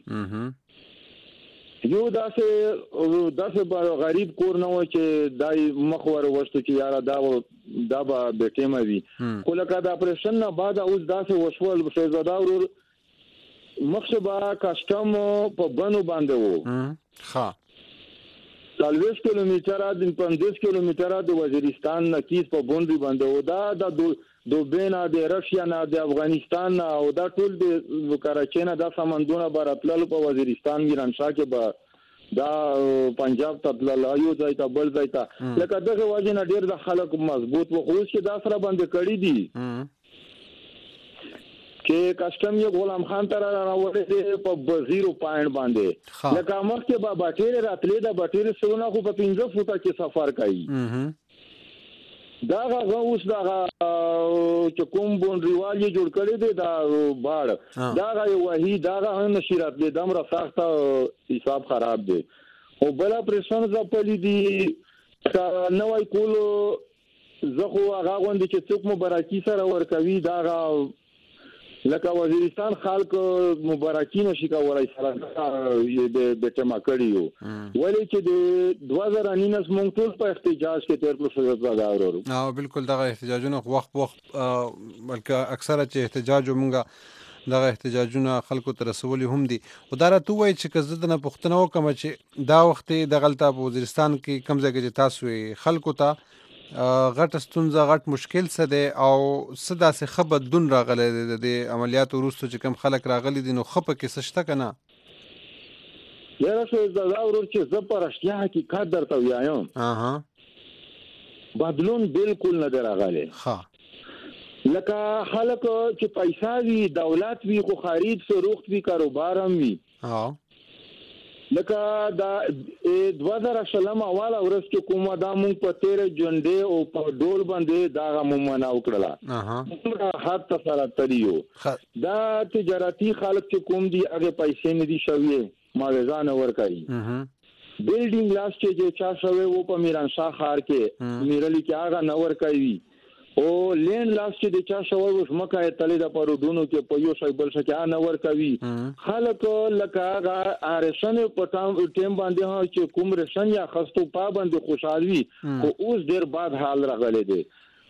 یو داسې غریب کور نه و چې دای مخ ور وشته چې یاره دا به بیٹه وي خو لکه د اپریشن نه بعد اوس داسې وشول شهزاده ورور مخ به کسټم په بنو باندې وو ښه 40 کیلومتره د 50 کیلومتره د وزیرستان نکیس په بونډي باندې و دا د دوبینا د رشیا نه د افغانستان او دا ټول د کراچۍ نه د سمندونه براتلل په وزیرستان میرانشاه کې به دا پنجاب ته تلل یو ځای ته بل ځای ته لکه دغه واجب نه ډیر د خلک مضبوط و خو چې دا سره باندې کړی دي کې کسٹم یو غلام خان تر راوړې په 0 پوینټ باندې لکه مخکې با باټیره راتلې د باټیره سونه خو په 15 فوټه کې سفر کوي دا اوس دا چې کوم بونډریوال یې جوړ کړی دی دا باړ دا وਹੀ دا نشیرات دې دمر سخت حساب خراب دی او بل پرشن زپلی دی نوای کول زخه هغه غوندي چې څوک مبارکي سره ورکوي دا لکه وزیرستان خلک مبارکي نشي کولای سره د ټما کړیو ولې چې د 2019 مونږ ټول په احتجاج کې تیر کړو غواړو او بالکل دغه احتجاجونه وخت بلکې اکثره چې احتجاج مونږه دغه احتجاجونه خلکو ته رسولي هم دي او دا راته وایي چې که زه دنه پوښتنه وکړم چې دا وخت دغلته په وزیرستان کې کوم ځای کې تاسو خلکو ته غټ ستونزه غټ مشکل څه دی او څه داسې ښه بدلون راغلی دی د عملیاتو وروسته چې کوم خلک راغلي دي نو ښه پکې څه شته که نه یاره دا ورور چې زه په رښتیا حقیقت درته وایم بدلون بالکل نه دی راغلی لکه خلک چې پیسې وي دولت وي خو خرید فروخت وي کاروبار هم وي لکه دا 2000 اواله ورځ کې کومه دا مونږ په 13 جنډې او په ډول باندې دا مومنه وکړه حد ته سره تریو دا تجارتي خلک چې کوم دي هغه پیسې نه دي شوی ماوزان ور کوي بلډینګ لاس چې چا شوی وو په میران شاه خار کې میرلی کې هغه نور کوي او لین لاس چې د چا شوی وو مکه تلې د پرودونو کې په یو شای بل شکه نور کوي خلک لکه هغه ارشن په ټیم باندې چې کوم رشن یا خستو پا باندې خوشحالي او اوس ډیر بعد حال راغلی دی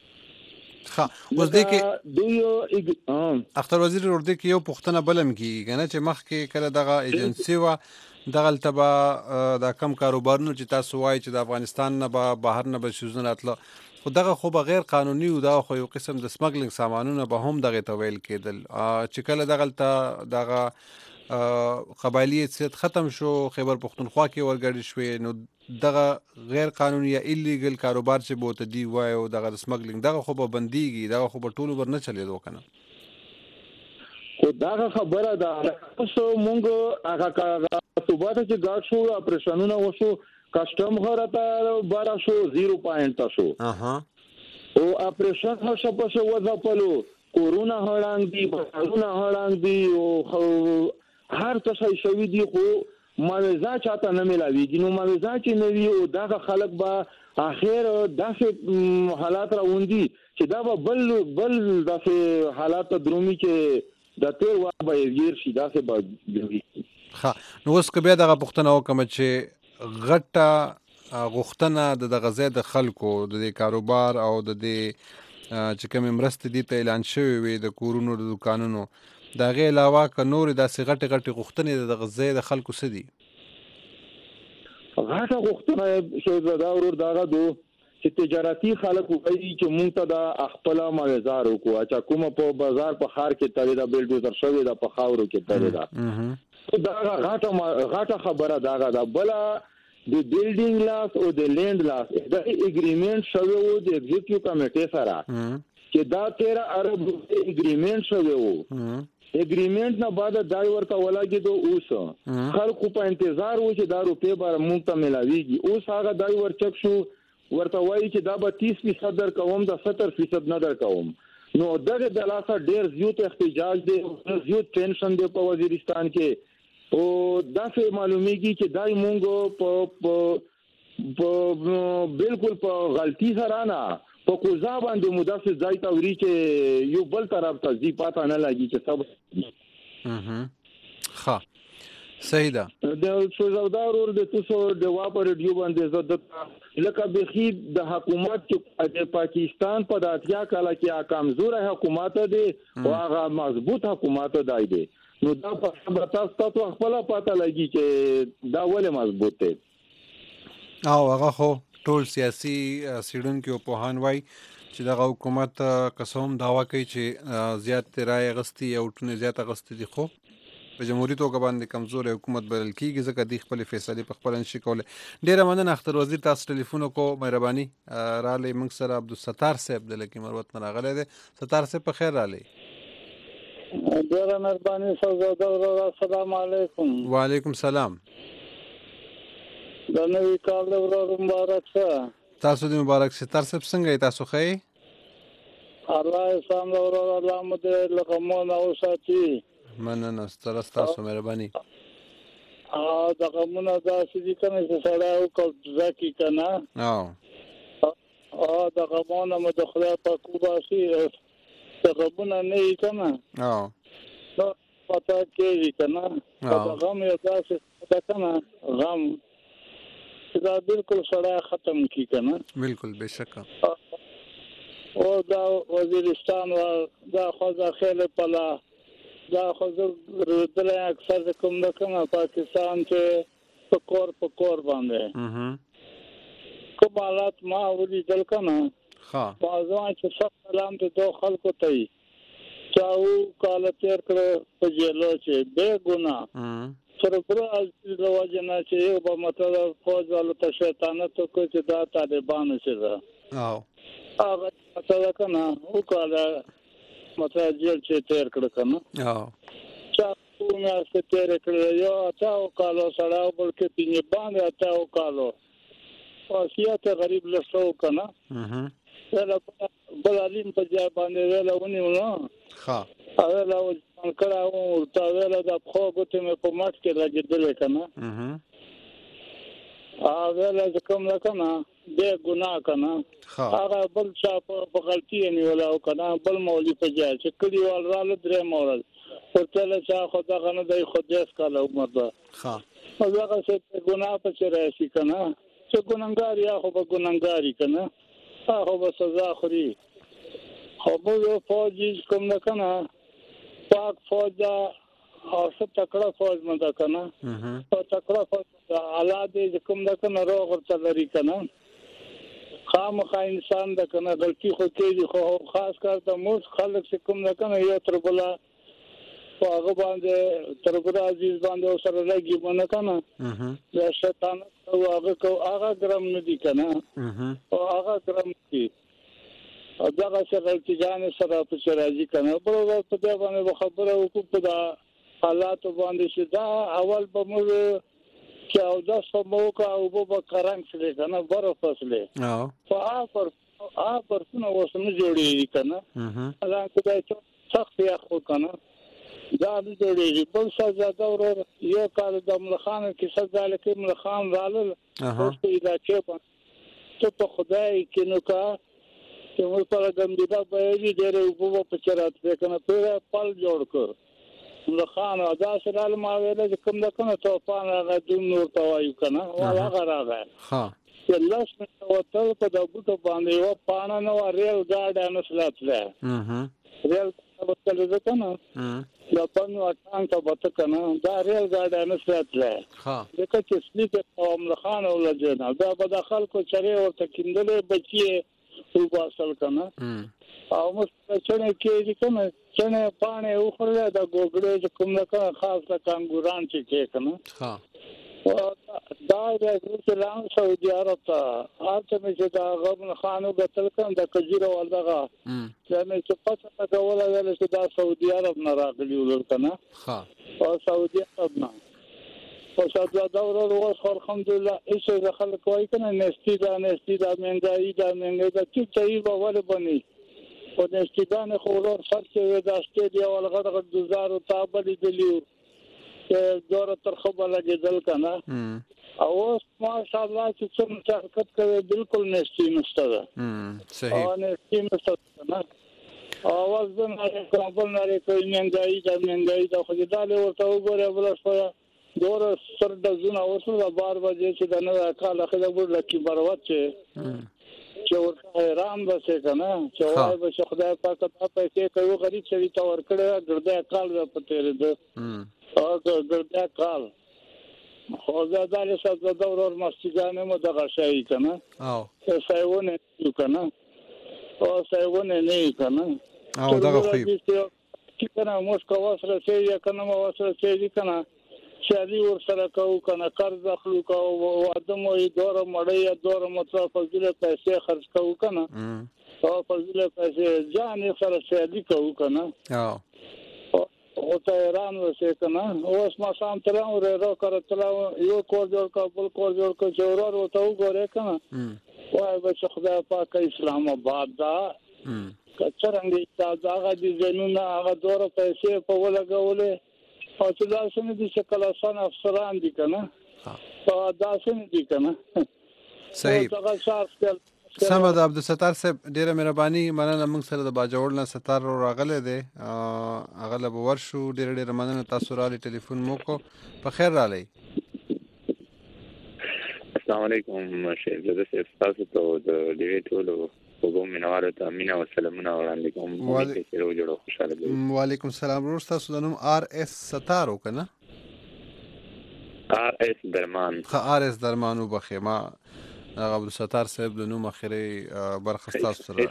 اوس دې کې دوی اختر وزیر ورته کې یو پښتنه بلم کیږي کنه چې مخکې کله دغه ایجنسی و دغه تبا د کم کاروبارونو چې تاسو وایي چې د افغانستان نه بهر نه به شوزونه راتله خو دغه خو به غیر قانوني او دا خو یو قسم د سمګلینګ سامانونه به هم دغه تویل کېدل چې کله دغه قبایلی حیثیت ختم شو خیبر پختونخوا کې ورګړی شوې نو دغه غیر قانوني یا ایلیګل کاروبار چې بوته دی وایو دغه سمګلینګ دغه خو به بنديږي دغه خو به ټولو ور نه چلیدو کنه خو دغه خبره ده اوس مونږ هغه صوبات چې ګاډ شو اپریشنونه وشو کسٹم غرته بارا شو 0 پوینټ شو او اپریشن هڅه په وځپلو کورونا هړانګ دی بارونه هړانګ دی او هر څه شوی دی خو موازا چاته نه ملاویږي نو موازا چې نوی او دغه خلک با اخر داسې حالات راوندي چې دا بل داسې حالات درومي چې د تیر وخت به یې شي داسې به نو اوس که بیا دغه پوښتنه وکړم چې غټه غوښتنه د غزې د خلکو د کاروبار او د چې کوم مرستې دي ته اعلان شوی وي د کورونو د دکانونو دا غي علاوه ک نور داسې غټه غوښتنې د غزې د خلکو څه دي غټه غوښتنه چې دا ورور داغه دو چې تجارتي خلک وایي چې مونږ ته د خپل مازار وکړو چې کومه په بازار په خار کې تلې دا بلډوزر شوی دا په خاورو کې تلې دا دا غټه خبره دا بل د بلډینګ لاس او د لند لاس د اګریمنت شوی وو د ایگزیکټیو کمیټې سره چې دا 13 ارب اګریمنت شوی وو اګریمنت نه بعد دای ورته ولاګیدو اوس خلکو په انتظار و چې دا روپې بار مونږ ته ملاويږي اوس هغه دای ورچک شو ورته وایي چې دا به 30% در کوم دا 70% نه در کوم نو دغه د لاسه ډیر زیات احتجاج دی زیات ټینشن دی په وزیرستان کې او دا څه معلومیږي چې دای مونږ په بالکل په غلطي سره نه په کوزا باندې مدافع ځای ته وري چې یو بل طرف ته ځي پاته نه لګي چې سب ښه صحیح ده د سوزاودار ور د تاسو د واپر ریډیو باندې زده لکه بخي د حکومت چې د پاکستان په داتیا کاله کې کمزور حکومت دی او هغه مضبوط حکومت دی نو دا په تاسو خپل پاته لګي چې دا ولې مضبوط دی او هغه خو ټول سیاسي سیډونکو په هان وای چې دغه حکومت قسم داوا کوي چې زیات رای غستی او ټونه زیات غستی دي خو په جمهوریت توګه باندې کمزور حکومت بدل کیږي ځکه د خپل فیصله په خپل نشي کوله ډیره مننه اختر وزیر تاسو ټلیفون کو مهرباني را لې موږ سره عبدالستار صاحب د لکه مروت نه راغله دي ستار صاحب په خیر را لې ډیره مهرباني سوزادار السلام علیکم وعلیکم السلام د نوې کال ورځ مبارک شه تاسو دې مبارک سي. تر څه څنګه تاسو ښه؟ الله سلام او الله مدې لغمون او ساتي. مننه ستاسو تاسو مهرباني. دا غمونه دا سړي کنه چې سړی او قبضه کی کنه دا غمونه مد خدای په کوباسي دا غمونه نه یې کنه نو پتا کېږي کنه دا غم یو داسې دا کنه غم دا بالکل سړی ختم کی کنه بالکل بشک. او دا وزیرستان دا خو ځخله پلا دا خو دلته اکثر کوم د کومه پاکستان ته په کور باندې کوم حالات ما ودی دل کنه بازوان چې سب سلام ته دوه خلکو ته چاو کال تیر کړ په جیلو چې بے ګناه سربره از لواجنا چې یو په مطلب فوج والو ته شیطانت کو چې دا طالبان شه هغه څه کنه او کال مطلب جیل چې تیر کړ کنه چا کومه څه تیر کړ یو تاو کالو سړاو بلکې پینې باندې تاو کالو وصیت غریب لسو کنه ولا بلالین په ځای باندې ولا ونیو ولا کړه او تا ولا د خو ګوتې مې په مات کې راګدل کنه ولا کوم کنه بے ګناه کنه هغه بل چا په غلطي نیول او کنه بل مولوی په ځای چې کلی والراله درې مورل ورته چا خدا غنه د خودیس کاله عمر ده هغه څه ګناه په چیرې شي کنه چې ګناګار یا خو په ګناګاری کنه هغه به سزا خوري خو به فوجي کوم نه کنه پاک فوج او څه تکړه فوج مده کنه او تکړه فوج الاده کوم نه کنه روغ ورته لري کنه خامخا انسان د کنه غلطي خو کوي خو خاص کار ته موږ خلک چې کوم نه کنه یو تر بلا هغه باندې تربر عزیز باندې سره لګي مونږ کنه د شیطان او هغه ګرام نه دي کنه او هغه ګرام دي او دا چې غلطي ځان سره په شراجي کنه په دې باندې خبره وکړو په دا حالات باندې چې دا اول به موږ چې او دا سموکا او په کرنګ سره کنه برف فصله پر څنګه وسمه جوړیږي کنه دا کله سخت یا خو کنه دا د جوړیږي بل څه زیاده ور یو کال د ملخان کې سزا لکه ملخان رالل اوس په علاقې باندې ته خدای کې نو کا چې موږ پر ګمډا به دې ډېر په چرات به کنه په پل جوړ کړ ملخان ادا سره ما ویل چې کوم د کنه توفان هغه دوم نور توایو کنه ولا غراغه چې لاس مې وتل په د بوټو باندې یو پاڼه نو ریل ګاډ انسلات ده ریل وتل ده کنه دا پنو اټان ته بته کنه دا ریل ګاډ انسلات ده دغه چې سلیپ او ملخان او لجنه دا به د خلکو چره ورته کیندلې بچي په واصل کنه او مست چنه کې کنه چنه پانه اوخره د ګوګړې چې کوم نه خاص د کانګوران چې کنه دا د اسلام سعودي عرب ته هرڅه چې دا غبن خانو غتل کړه د کجیره ولدغه چې چې پڅه دا ولا ویل چې دا سعودي عرب نه راغلی ولکنه او سعودي عرب نه او شاده دا ورو الحمدلله هیڅ خلک وای کنه نستی دا منګای دا چې چي په ول بني او نستیدان خورور فرڅه د استډیا ولغه د 2000 تابل دلیو چې دور تر خبره لګیدل کنه او ماشاء الله چې څومره حرکت کوي بالکل نشتی نشته صحیح او نشتی نشته نه اواز د نه کوم نه کوي منګای دا خو دا له ورته وګوره بل څه دور سر د زونه اوسه بار بجې چې د نو کال اخره ور لکی بروت چې ورته حیران بسې کنه چې وای به خدای پاک ته پیسې کوي غریب شوی تا ور کړه ګرځه کال په تیر ده او ګرځه کال خو زاده له څه د ورور مسجدانه مو دغه شي کنه او سایونه یو کنه او سایونه نه کنه او دغه خو چې کنه موږ کواسره شي یا کنه مو واسره شي کنه شادي ور سره کو کنه قرض اخلو کو ادم وي دور مړی دور مطلب فضیلت پیسې خرج کو کنه او فضیلت پیسې ځان سره شادي کو کنه او ته ایران وسه کنه اوس ما سام تر او ورو کړ تل یو کور جوړ کو بل کور جوړ کو چورور وته وګوره کنه وای بس خدای پاک اسلام آباد دا څنګه چې هغه دي زنونه هغه دوره پیسې په ولګولې او چې دا څنګه دي چې کلاسان افسران دي کنه او دا څنګه دي کنه صحیح سمه ده عبدالستار صاحب ډیره مهرباني مننه موږ سره د باجوړ نه ستار راغله دی هغه له ورشو ډیره مننه تاسو را لې ټلیفون مو کو په خیر را لې السلام علیکم شیخ زده تاسو ته د ډیوی ټولو وګورم منواره ته مینا او سلامونه وړاندې کوم چې رو جوړو خوشاله دي وعلیکم السلام ورور تاسو د نوم آر اس ستارو کنه آر اس درمان آر اس درمانو بخیمه عبدالستار صاحب د نوم اخري برخه تاسو سره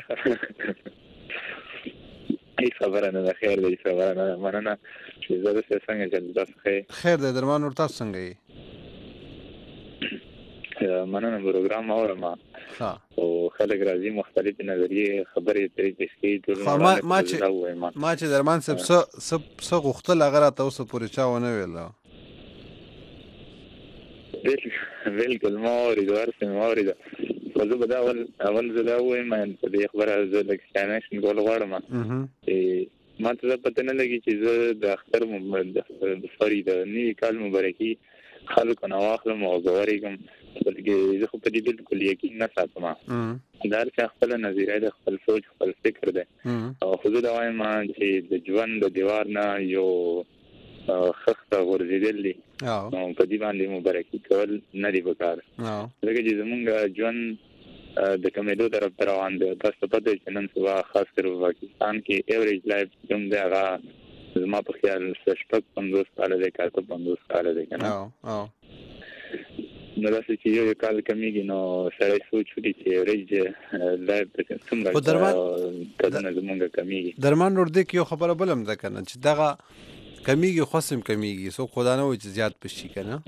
ای خبره نه خیر دی خبره نه مننه چې زه څنګه چې تاسو خیر دی درمان ور تاسو څنګه یې مننه پروګرام اورم او خلک راځي مختلف نظریه خبرې ترې تشکیل ما چې درمان صاحب څه غوښتل هغه راته اوسه پورې چا ونه ویل بالکل ما اورید ورسې ما اورید خو زه به دا اول زه دا ووایم په دې خبره زه لږ ایکسپلینیشن کول غواړم ما ته دا پته نه لګي چې زه د اختر د نوي کال مبارکي خلکو نه واخلم او ګورېږم بلکې زه خو په دې بالکل یقین نه ساتم دا هر چا خپله نظریه ده خپل سوچ خپل فکر دی او خو زه دا وایم چې د ژوند د دیوار نه یو خخته غورځېدل دي نو په دې باندې مبارکي کول نه دي پکار ځکه چې زمونږ ژوند د کمیدو طرف ته روان دی تاسو پته چې نن سبا خاص کر په پاکستان کې ایوریج لایف کوم دی هغه زما په خیال 50 کال دی که 50 کال دی که نه نو داسې چې یو کال کمیږي نو سړی سوچ وکړي چې ایوریج لایف څومره کلونه زمونږ کمیږي درمان نور دی کې یو خبره بل هم ده که نه چې دغه کمیږي خوسم کمیږي سو خدا نه وایي چې زیات پشي که نه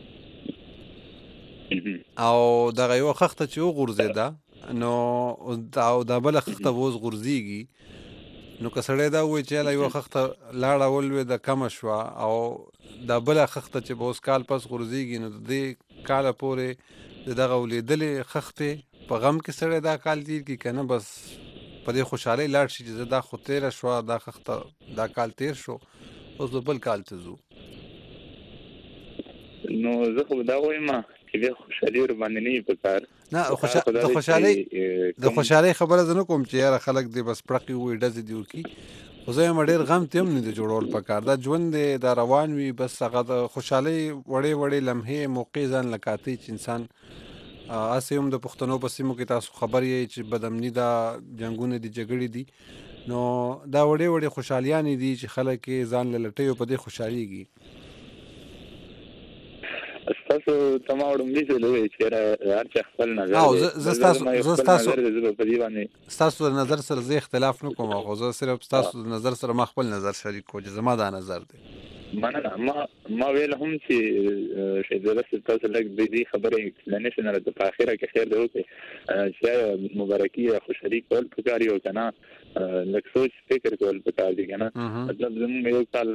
او دغه یو خخته چې وغورځېده نو او دا بله خخته به اوس غورځېږي نو که سړی دا وایي چې یاله یوه خخته لاړه ولوېده کمه شوه او دا بله خخته چې به اوس کال پس غورځېږي نو د دې کاله پورې د دغه ولیدلې خختې په غم کې سړی دا کال تېر کړي که نه بس په دې خوشحالۍ لاړ شي چې زه دا خو تېره شوه دا خخته دا کال تېر شو اوس به بل کال ته ځو نو زه خو دا وایم چې بیا خوشحالي ورباندې نه وي پکار نه د خوشحالۍ خبره زه نه کوم چې یاره خلک دې بس پړقې ووایي ډزې دې وکړي خو زه یم ډېر غم ته هم نه دی جوړول پکار دا ژوند دی دا روان وي بس هغه د خوشحالۍ وړې وړې لمحې موقع ځان لکاتې چې انسان هسې هم د پښتنو په سیمو کې تاسو خبر یې چې بدامني دا جنګونه دي جګړې دي نو دا وړې وړې خوشحالیانې دي چې خلک یې ځان له لټوي او په دې خوشحالېږي ستاسو ته ما وړاندې ویلي چې هر چا خپل نظر ستاسو د نظر سره زه اختلاف نه کوم خو زه صرف ستاسو د نظر سره ما خپل نظر شریک کوم چې زما دا نظر دی مننه ما ویل هم چې شیدوله تاسو لږ د دې خبرې ایکسپلینیشن راته په اخره کې خیر دی وکړي چې مبارکي یا خوشحالي کول پکار یو که نه لږ سوچ فکر کول پکار دی که نه مطلب زموږ یو کال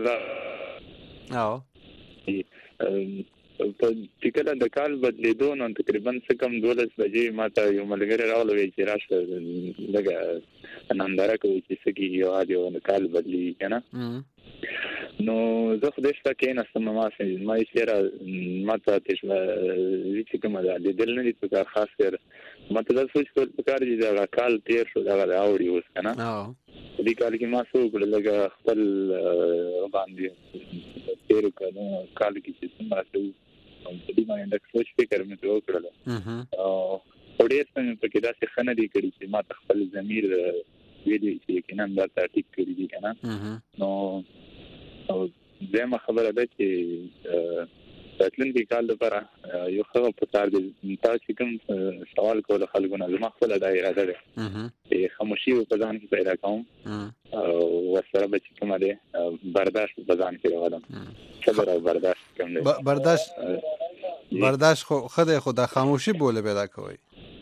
چې کله د کال بدلېدو نو تقریبا څه کم 12 بجې ما ته یو ملګری راغلی وی چې راشه لږه ننداره کوو چې څه کېږي او د کال بدلېږي که نه نو زه خدای شته کېناستم ما یې یاره ما ته چې کومه ده لیدل نه دي پکار خاص کر ما ته دا سوچ کول پکار چې دغه کال تېر شو دغه اوړي اوس که نه په دې کال کې ما څه وکړل لږه خپل باندې تېرو کال کې چې څومره څه په دې باندې لږ سوچ فکر مې ترې وکړل خو ډېر څه مې پکې داسې ښه نه دي کړي چې ما ته خپل ضمیر ویلي چې یقینا دا تا ټیک کړي دي که نه نو دویمه خبره ده چې راتلونکي کال لپاره یو ښه پکار دی تا چې کوم سوال کول خلکو نه زما خپله دا اراده ده چې خاموشي په ځان کې پیدا کوم او ورسره به چې کومه دی برداشت په ځان کې راولم صبر او برداشت کوم دی برداشت خو ښه دی خو دا خاموشي بوله پیدا کوئ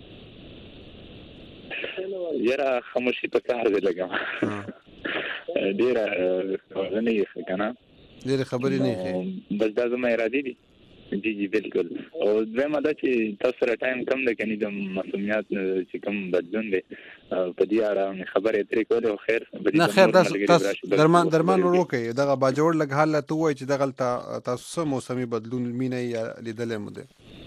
یاره خاموشي پکار دی لږه ډېره نه یې ښه که نه ډېرې خبرې نه یې بس دا زما ارادې دي جی جی بالکل. او زما دا چې تاسو سره ټایم کم ده کني د مسؤلیت چې کم بدلون دی په دې اړه خبرې ترې کولې. خیر نه خیر تاسو درمان وروکي دغه باجوړ لګ حالت وای چې دغه تاسو موسمي بدلون مینه لیدلې مو ده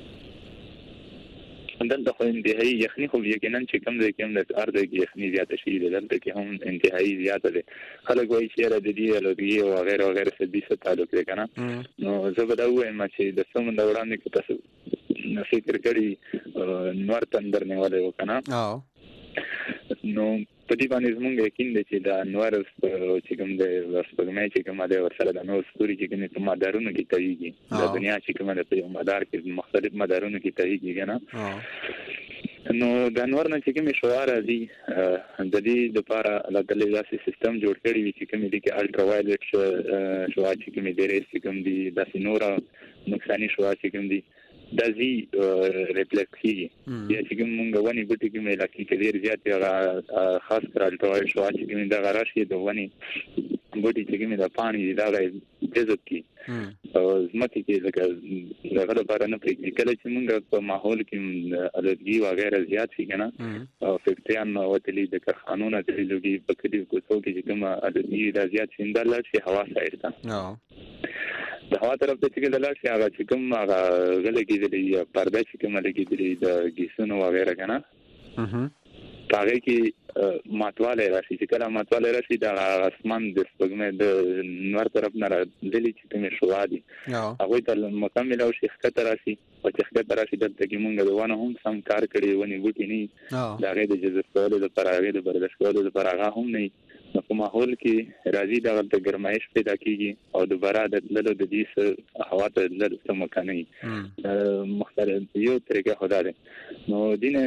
دلته خو انتهایی یخني خو یقینا چې کم دی کوم د ارده کې یخني زیاته شي دلته کې هم انتهایی زیاته ده. خلک وایي چې د دې الوګي او غیره او غیره څه دي تعلق لري کنه. نو زه به دا وایم چې د سم د وړاندې کې تاسو فکر کړی نور تندر نه والے وکنه. نو په دې باندې زموږ یقین دی چې دا نور چې کوم د سپګمې چې کوم د ورسره د نو ستوري چې کوم په مدارونو کې تېږي د دنیا چې کوم د په مدار کې مختلف مدارونو کې تېږي کنه. نو د نور نه چې کوم شوار دي د دې لپاره الګلې داسې سیستم جوړ کړی وي چې کوم دي کې الټرا وایلټ شوار چې کوم دي ریس کوم دي داسې نور نقصانی شوار چې کوم دي دازي ریفلکسي یا چې کومه ونی بوټي کې مې لکه کې ډیر زیات خاص کر الټرا وایلټ شوار چې کوم دا غراشي د ونی بوټي چې کوم د پانی دا جذب کی او زمکه کې لکه دغه لپاره نه پېږي کله چې موږ په ماحول کې الودګي وغیرہ زیات شي کنه او فکتيان او تلې د کارخانونو د لوګي په کډي کوڅو کې چې کوم الودګي دا زیات شیندل شي هوا سایسته د هوا طرف ته چې لاله شي هغه چې کوم هغه غلې کېدلې پرده چې کوم لګېدلې د ګیسونو وغیرہ کنه هغه کې ماتواله راشي چې کله ماتواله راشي د اسمان د سپګمې د نور طرف نه دلی چې کوم شوادي هغه ته مکمل او شیخ کتر راشي او چې خدای راشي د تګي مونږ د ونه هم سم کار کړی ونی بوټی نه دا غي د جذب کولو د پراغه د برداشت کولو د پراغه هم نه په ماحول کې راځي د ګرمایش پیدا کیږي او دوباره د لږ د دې هوا ته لږ څه مکاني مختلف یو طریقه خدای نو دینه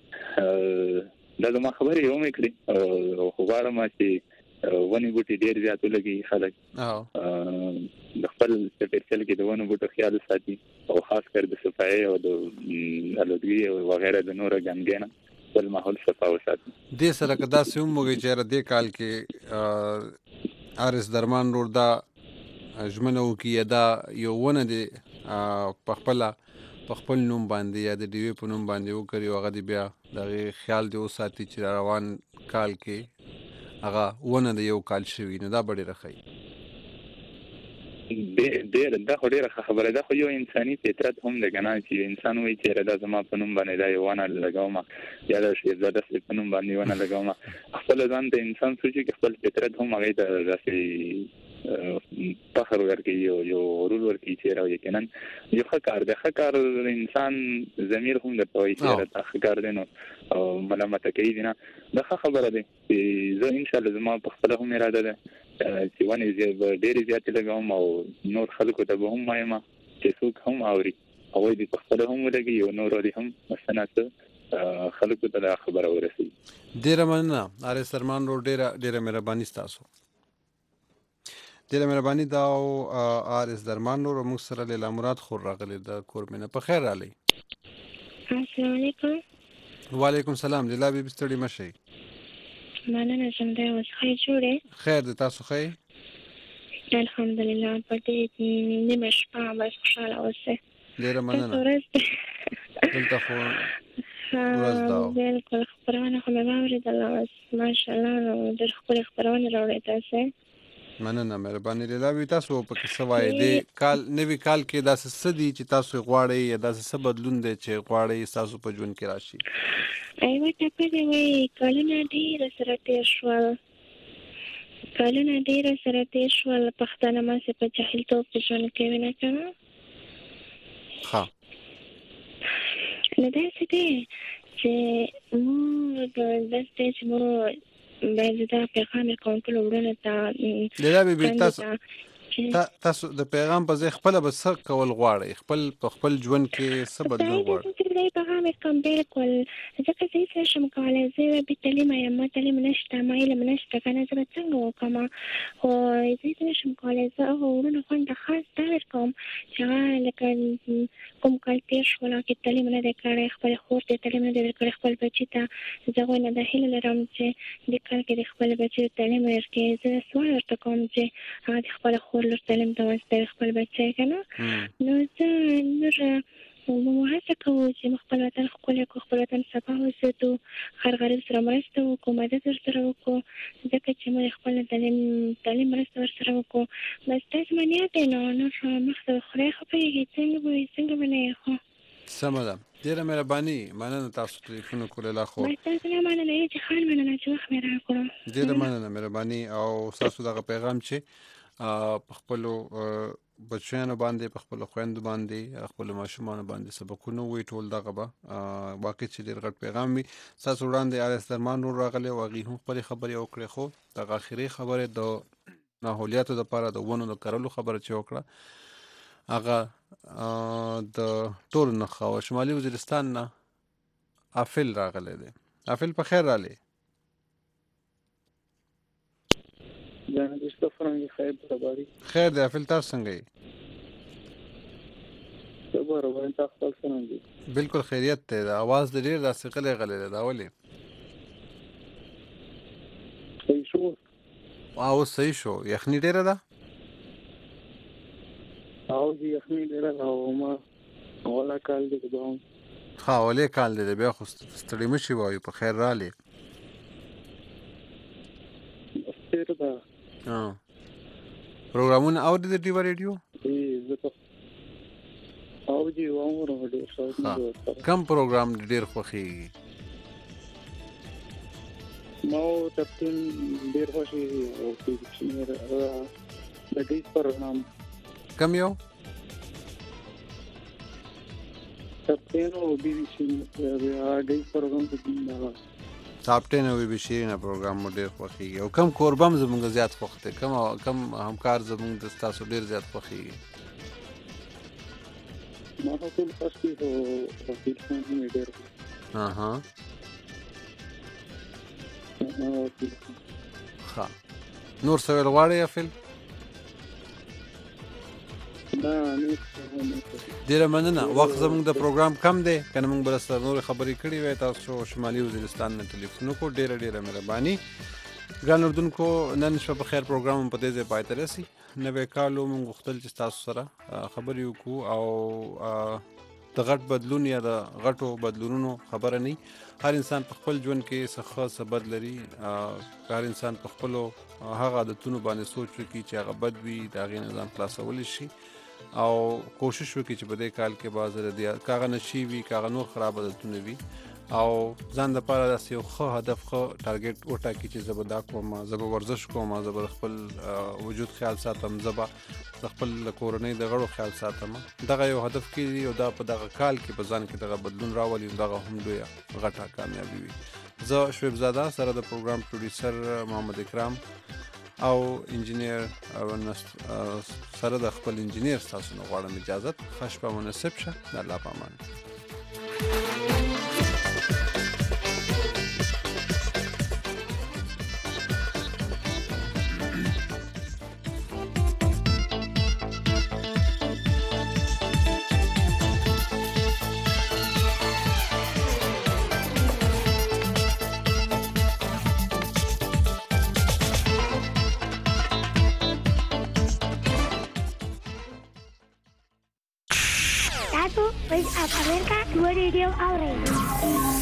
دا ما خبرې یو مې کړې او خبره ما چې ونی بوټي ډیر زیات لګي خلک د خپل سپیشل کې د ونو بوټو خیال ساتي او خاص کر د صفای او د الودګي او وغیرہ د نور ګنګنه بل ماحول صفا وساتي. دې سره کدا سوم موږ چې دې کال کې ارس درمان روډ دا ژمنو کې دا یو ونه دي په خپل نوم باندې یا د دیوی په نوم باندې وکړي هغه دی بیا د خیال دی وساتي چې روان کال کې هغه ونه د یو کال شوی نو دا ډېر ښه ډېر دا خو ډېره خبره ده خو یو انساني فطرت هم ده کنه چې انسان وایي چې دا زما په نوم باندې دا یو ونه لګوم یا دا شی زده په نوم باندې ونه لګوم خپل ځان ته انسان سوچي چې خپل فطرت هم هغه ته راسي فخر ورکړي یو غرور ورکړي چې راوي کنن یو ښه کار انسان ضمیر هم د توي چې دا ښه کار دی نو او ملامت کوي نه دا خبره ده چې زه ان شاء الله زما په خپل هم اراده ده چې ونه ډېر زیات لګوم او نور خلکو ته به هم وایم چې څوک هم اوري او دې په خپل هم ولګي او نور دې هم مثلا خلکو ته خبره ورسي. ډېر مننه اره سرمان رو ډېر مهرباني تاسو ډېر مهرباني دا او ارس درمان رو موږ سره لیلا مراد خور راغلی د کورمنه په خیر علي. السلام علیکم. وعلیکم السلام لیلا بي بستړي مشي. مننه چې دا اوس خیر جوړه خیر د تاسو خیر الحمدلله په دې نیمه شپه بس خوشاله اوسه ډېر مننه دلته خو بالکل خبرونه خو مې واورېدله ماشاءالله ډېر ښکلې خبرونه راوړې تاسو مننه مهرباني لیلا تاسو په څه وایي د کال نوی کال کې داسې څه دي چې تاسو غواړئ یا داسې څه بدلون دی چې غواړئ تاسو په ژوند کې راشي ایوه ټاپه دی وایي کلونه ډېر سره تېر شول پښتانه ماسې په جاهلتوب کې ژوند کوي نه که نه ښه نو داسې دی چې موږ داسې دی چې موږ باید دا پیغام یې کوم ټولو وروڼو ته لیلا بیبي تاسو د پیغام په ځای خپله به څه کول غواړئ په خپل ژوند کې څه بدلون غواړئ دی پیغام کوم بالکل ځکه چې هیڅ نشم کولی زه بې تعلیمه یم ما تعلیم نشته ما علم نشته که نه زه به څنګه وکړم خو زه هیڅ نشم کولی زه هغو وروڼو خوند خاص دا درکوم چې هغه لکه کوم کال تېر شو هغې تعلیم نه دی کړی خپلې خور ته تعلیم نه دی ورکړی خپل بچي ته زه هغوی نه دا هیله لرم چې دې کال کې د خپل بچي تعلیم ورکړي زه سوال ورته کوم چې هغه د خپل خور لور تعلیم ته واستوي خپل بچی که نه نو زه نور موږ هڅه کوو چې موږ خپل وطن ښکلی کړو خپل وطن صفا وساتو هر غریب سره مرسته وکړو مدد ورسره وکړو ځکه چې موږ خپل تعلیم مرسته ورسره وکړو بس دا زما نیت دی نو نور مخته خدای ښه پوهېږي څنګه به نه یې خو سمه ده ډېره مهرباني مننه تاسو تلیفون وکړو لا خو بس تاسو نه مننه چې خال مننه چې وخت مې راکړو ډېره مننه مهرباني او ستاسو دغه پیغام چې په خپلو بچیانو باندې په خپلو خویندو باندې خپلو ماشومانو باندې سبقونه وایي ټول دغه به واقع چې ډېر غټ پیغام وي ستاسو وړاندې آریس درمان نور راغلی او هغې هم خپلې خبرې وکړې خو دغه اخري خبرې د ماحولیاتو دپاره د ونو د کرلو خبره چې وکړه هغه د ټولو نه او شمالي وزیرستان نه افل راغلی دی افل په خیر رالی خیر دی افل تاسو څنګه یې بالکل خیریت دی د اواز د ډېر داسې غلی دی دا ولې اوس صحیح شو یخني ډېره ده ها اولې کال دی بیا خو ستړي مه شي وایو په خیر رالی پروګرامونه اوري د ډیوا ریډیو کم پروګرام ډیر خوښیږي ما تپتین ډیر خوښیږي او د دې پروګرام کم یو تپتین او بي بي سي د پروګرام ټاپ 10 او بي بي سي نه پروګرام مو ډیر خوښیږي او کم کوربم زمونږ زیات خوښ دی کم همکار زمونږ د تاسو ډیر زیات خوښیږي ما ټول خوښي او تاسو هم ډیر ها نور څه ویل غواړئ افل ډیره مننه وخت زموږ د پروګرام کم دی کنه موږ بل سره نور خبرې کړې وای تاسو شمالي وزیرستان نه ټلیفون کو ډیره مهرباني ګران اردوونکو نن شپه په خیر پروګرام په دې ځای پای ته رسي نوې کالو موږ غوښتل چې تاسو سره خبرې وکړو او د غټ بدلون یا د غټو بدلونونو خبره نه هر انسان په خپل ژوند کې څه خاص بد لري هر انسان په خپل هغه عادتونو باندې سوچ وکړي چې هغه بد وي د هغې نه ځان خلاصول شي او کوشش وکړي چې په دې کال کې بعض کاغه نشي وي کاغه نور خراب عادتونه وي او ځان لپاره داسې یو ښه هدف ښه ټارګټ وټاکي چې زه به دا کوم زه به ورزش کوم زه به خپل وجود خیال ساتم زه به د خپل کورنۍ د غړو خیال ساتم دغه یو هدف کې او دا په دغه کال کې په ځان کې دغه بدلون راولي دغه هم لویه غټه کامیابي وي زه شعیب زاده سره د پروګرام پروډیوسر محمد اکرام او انجینیر سره د خپل انجینیر تاسو نه غواړم اجازه ښه شپه مناسب شه د الله په امان Voice of America, Radio Audio.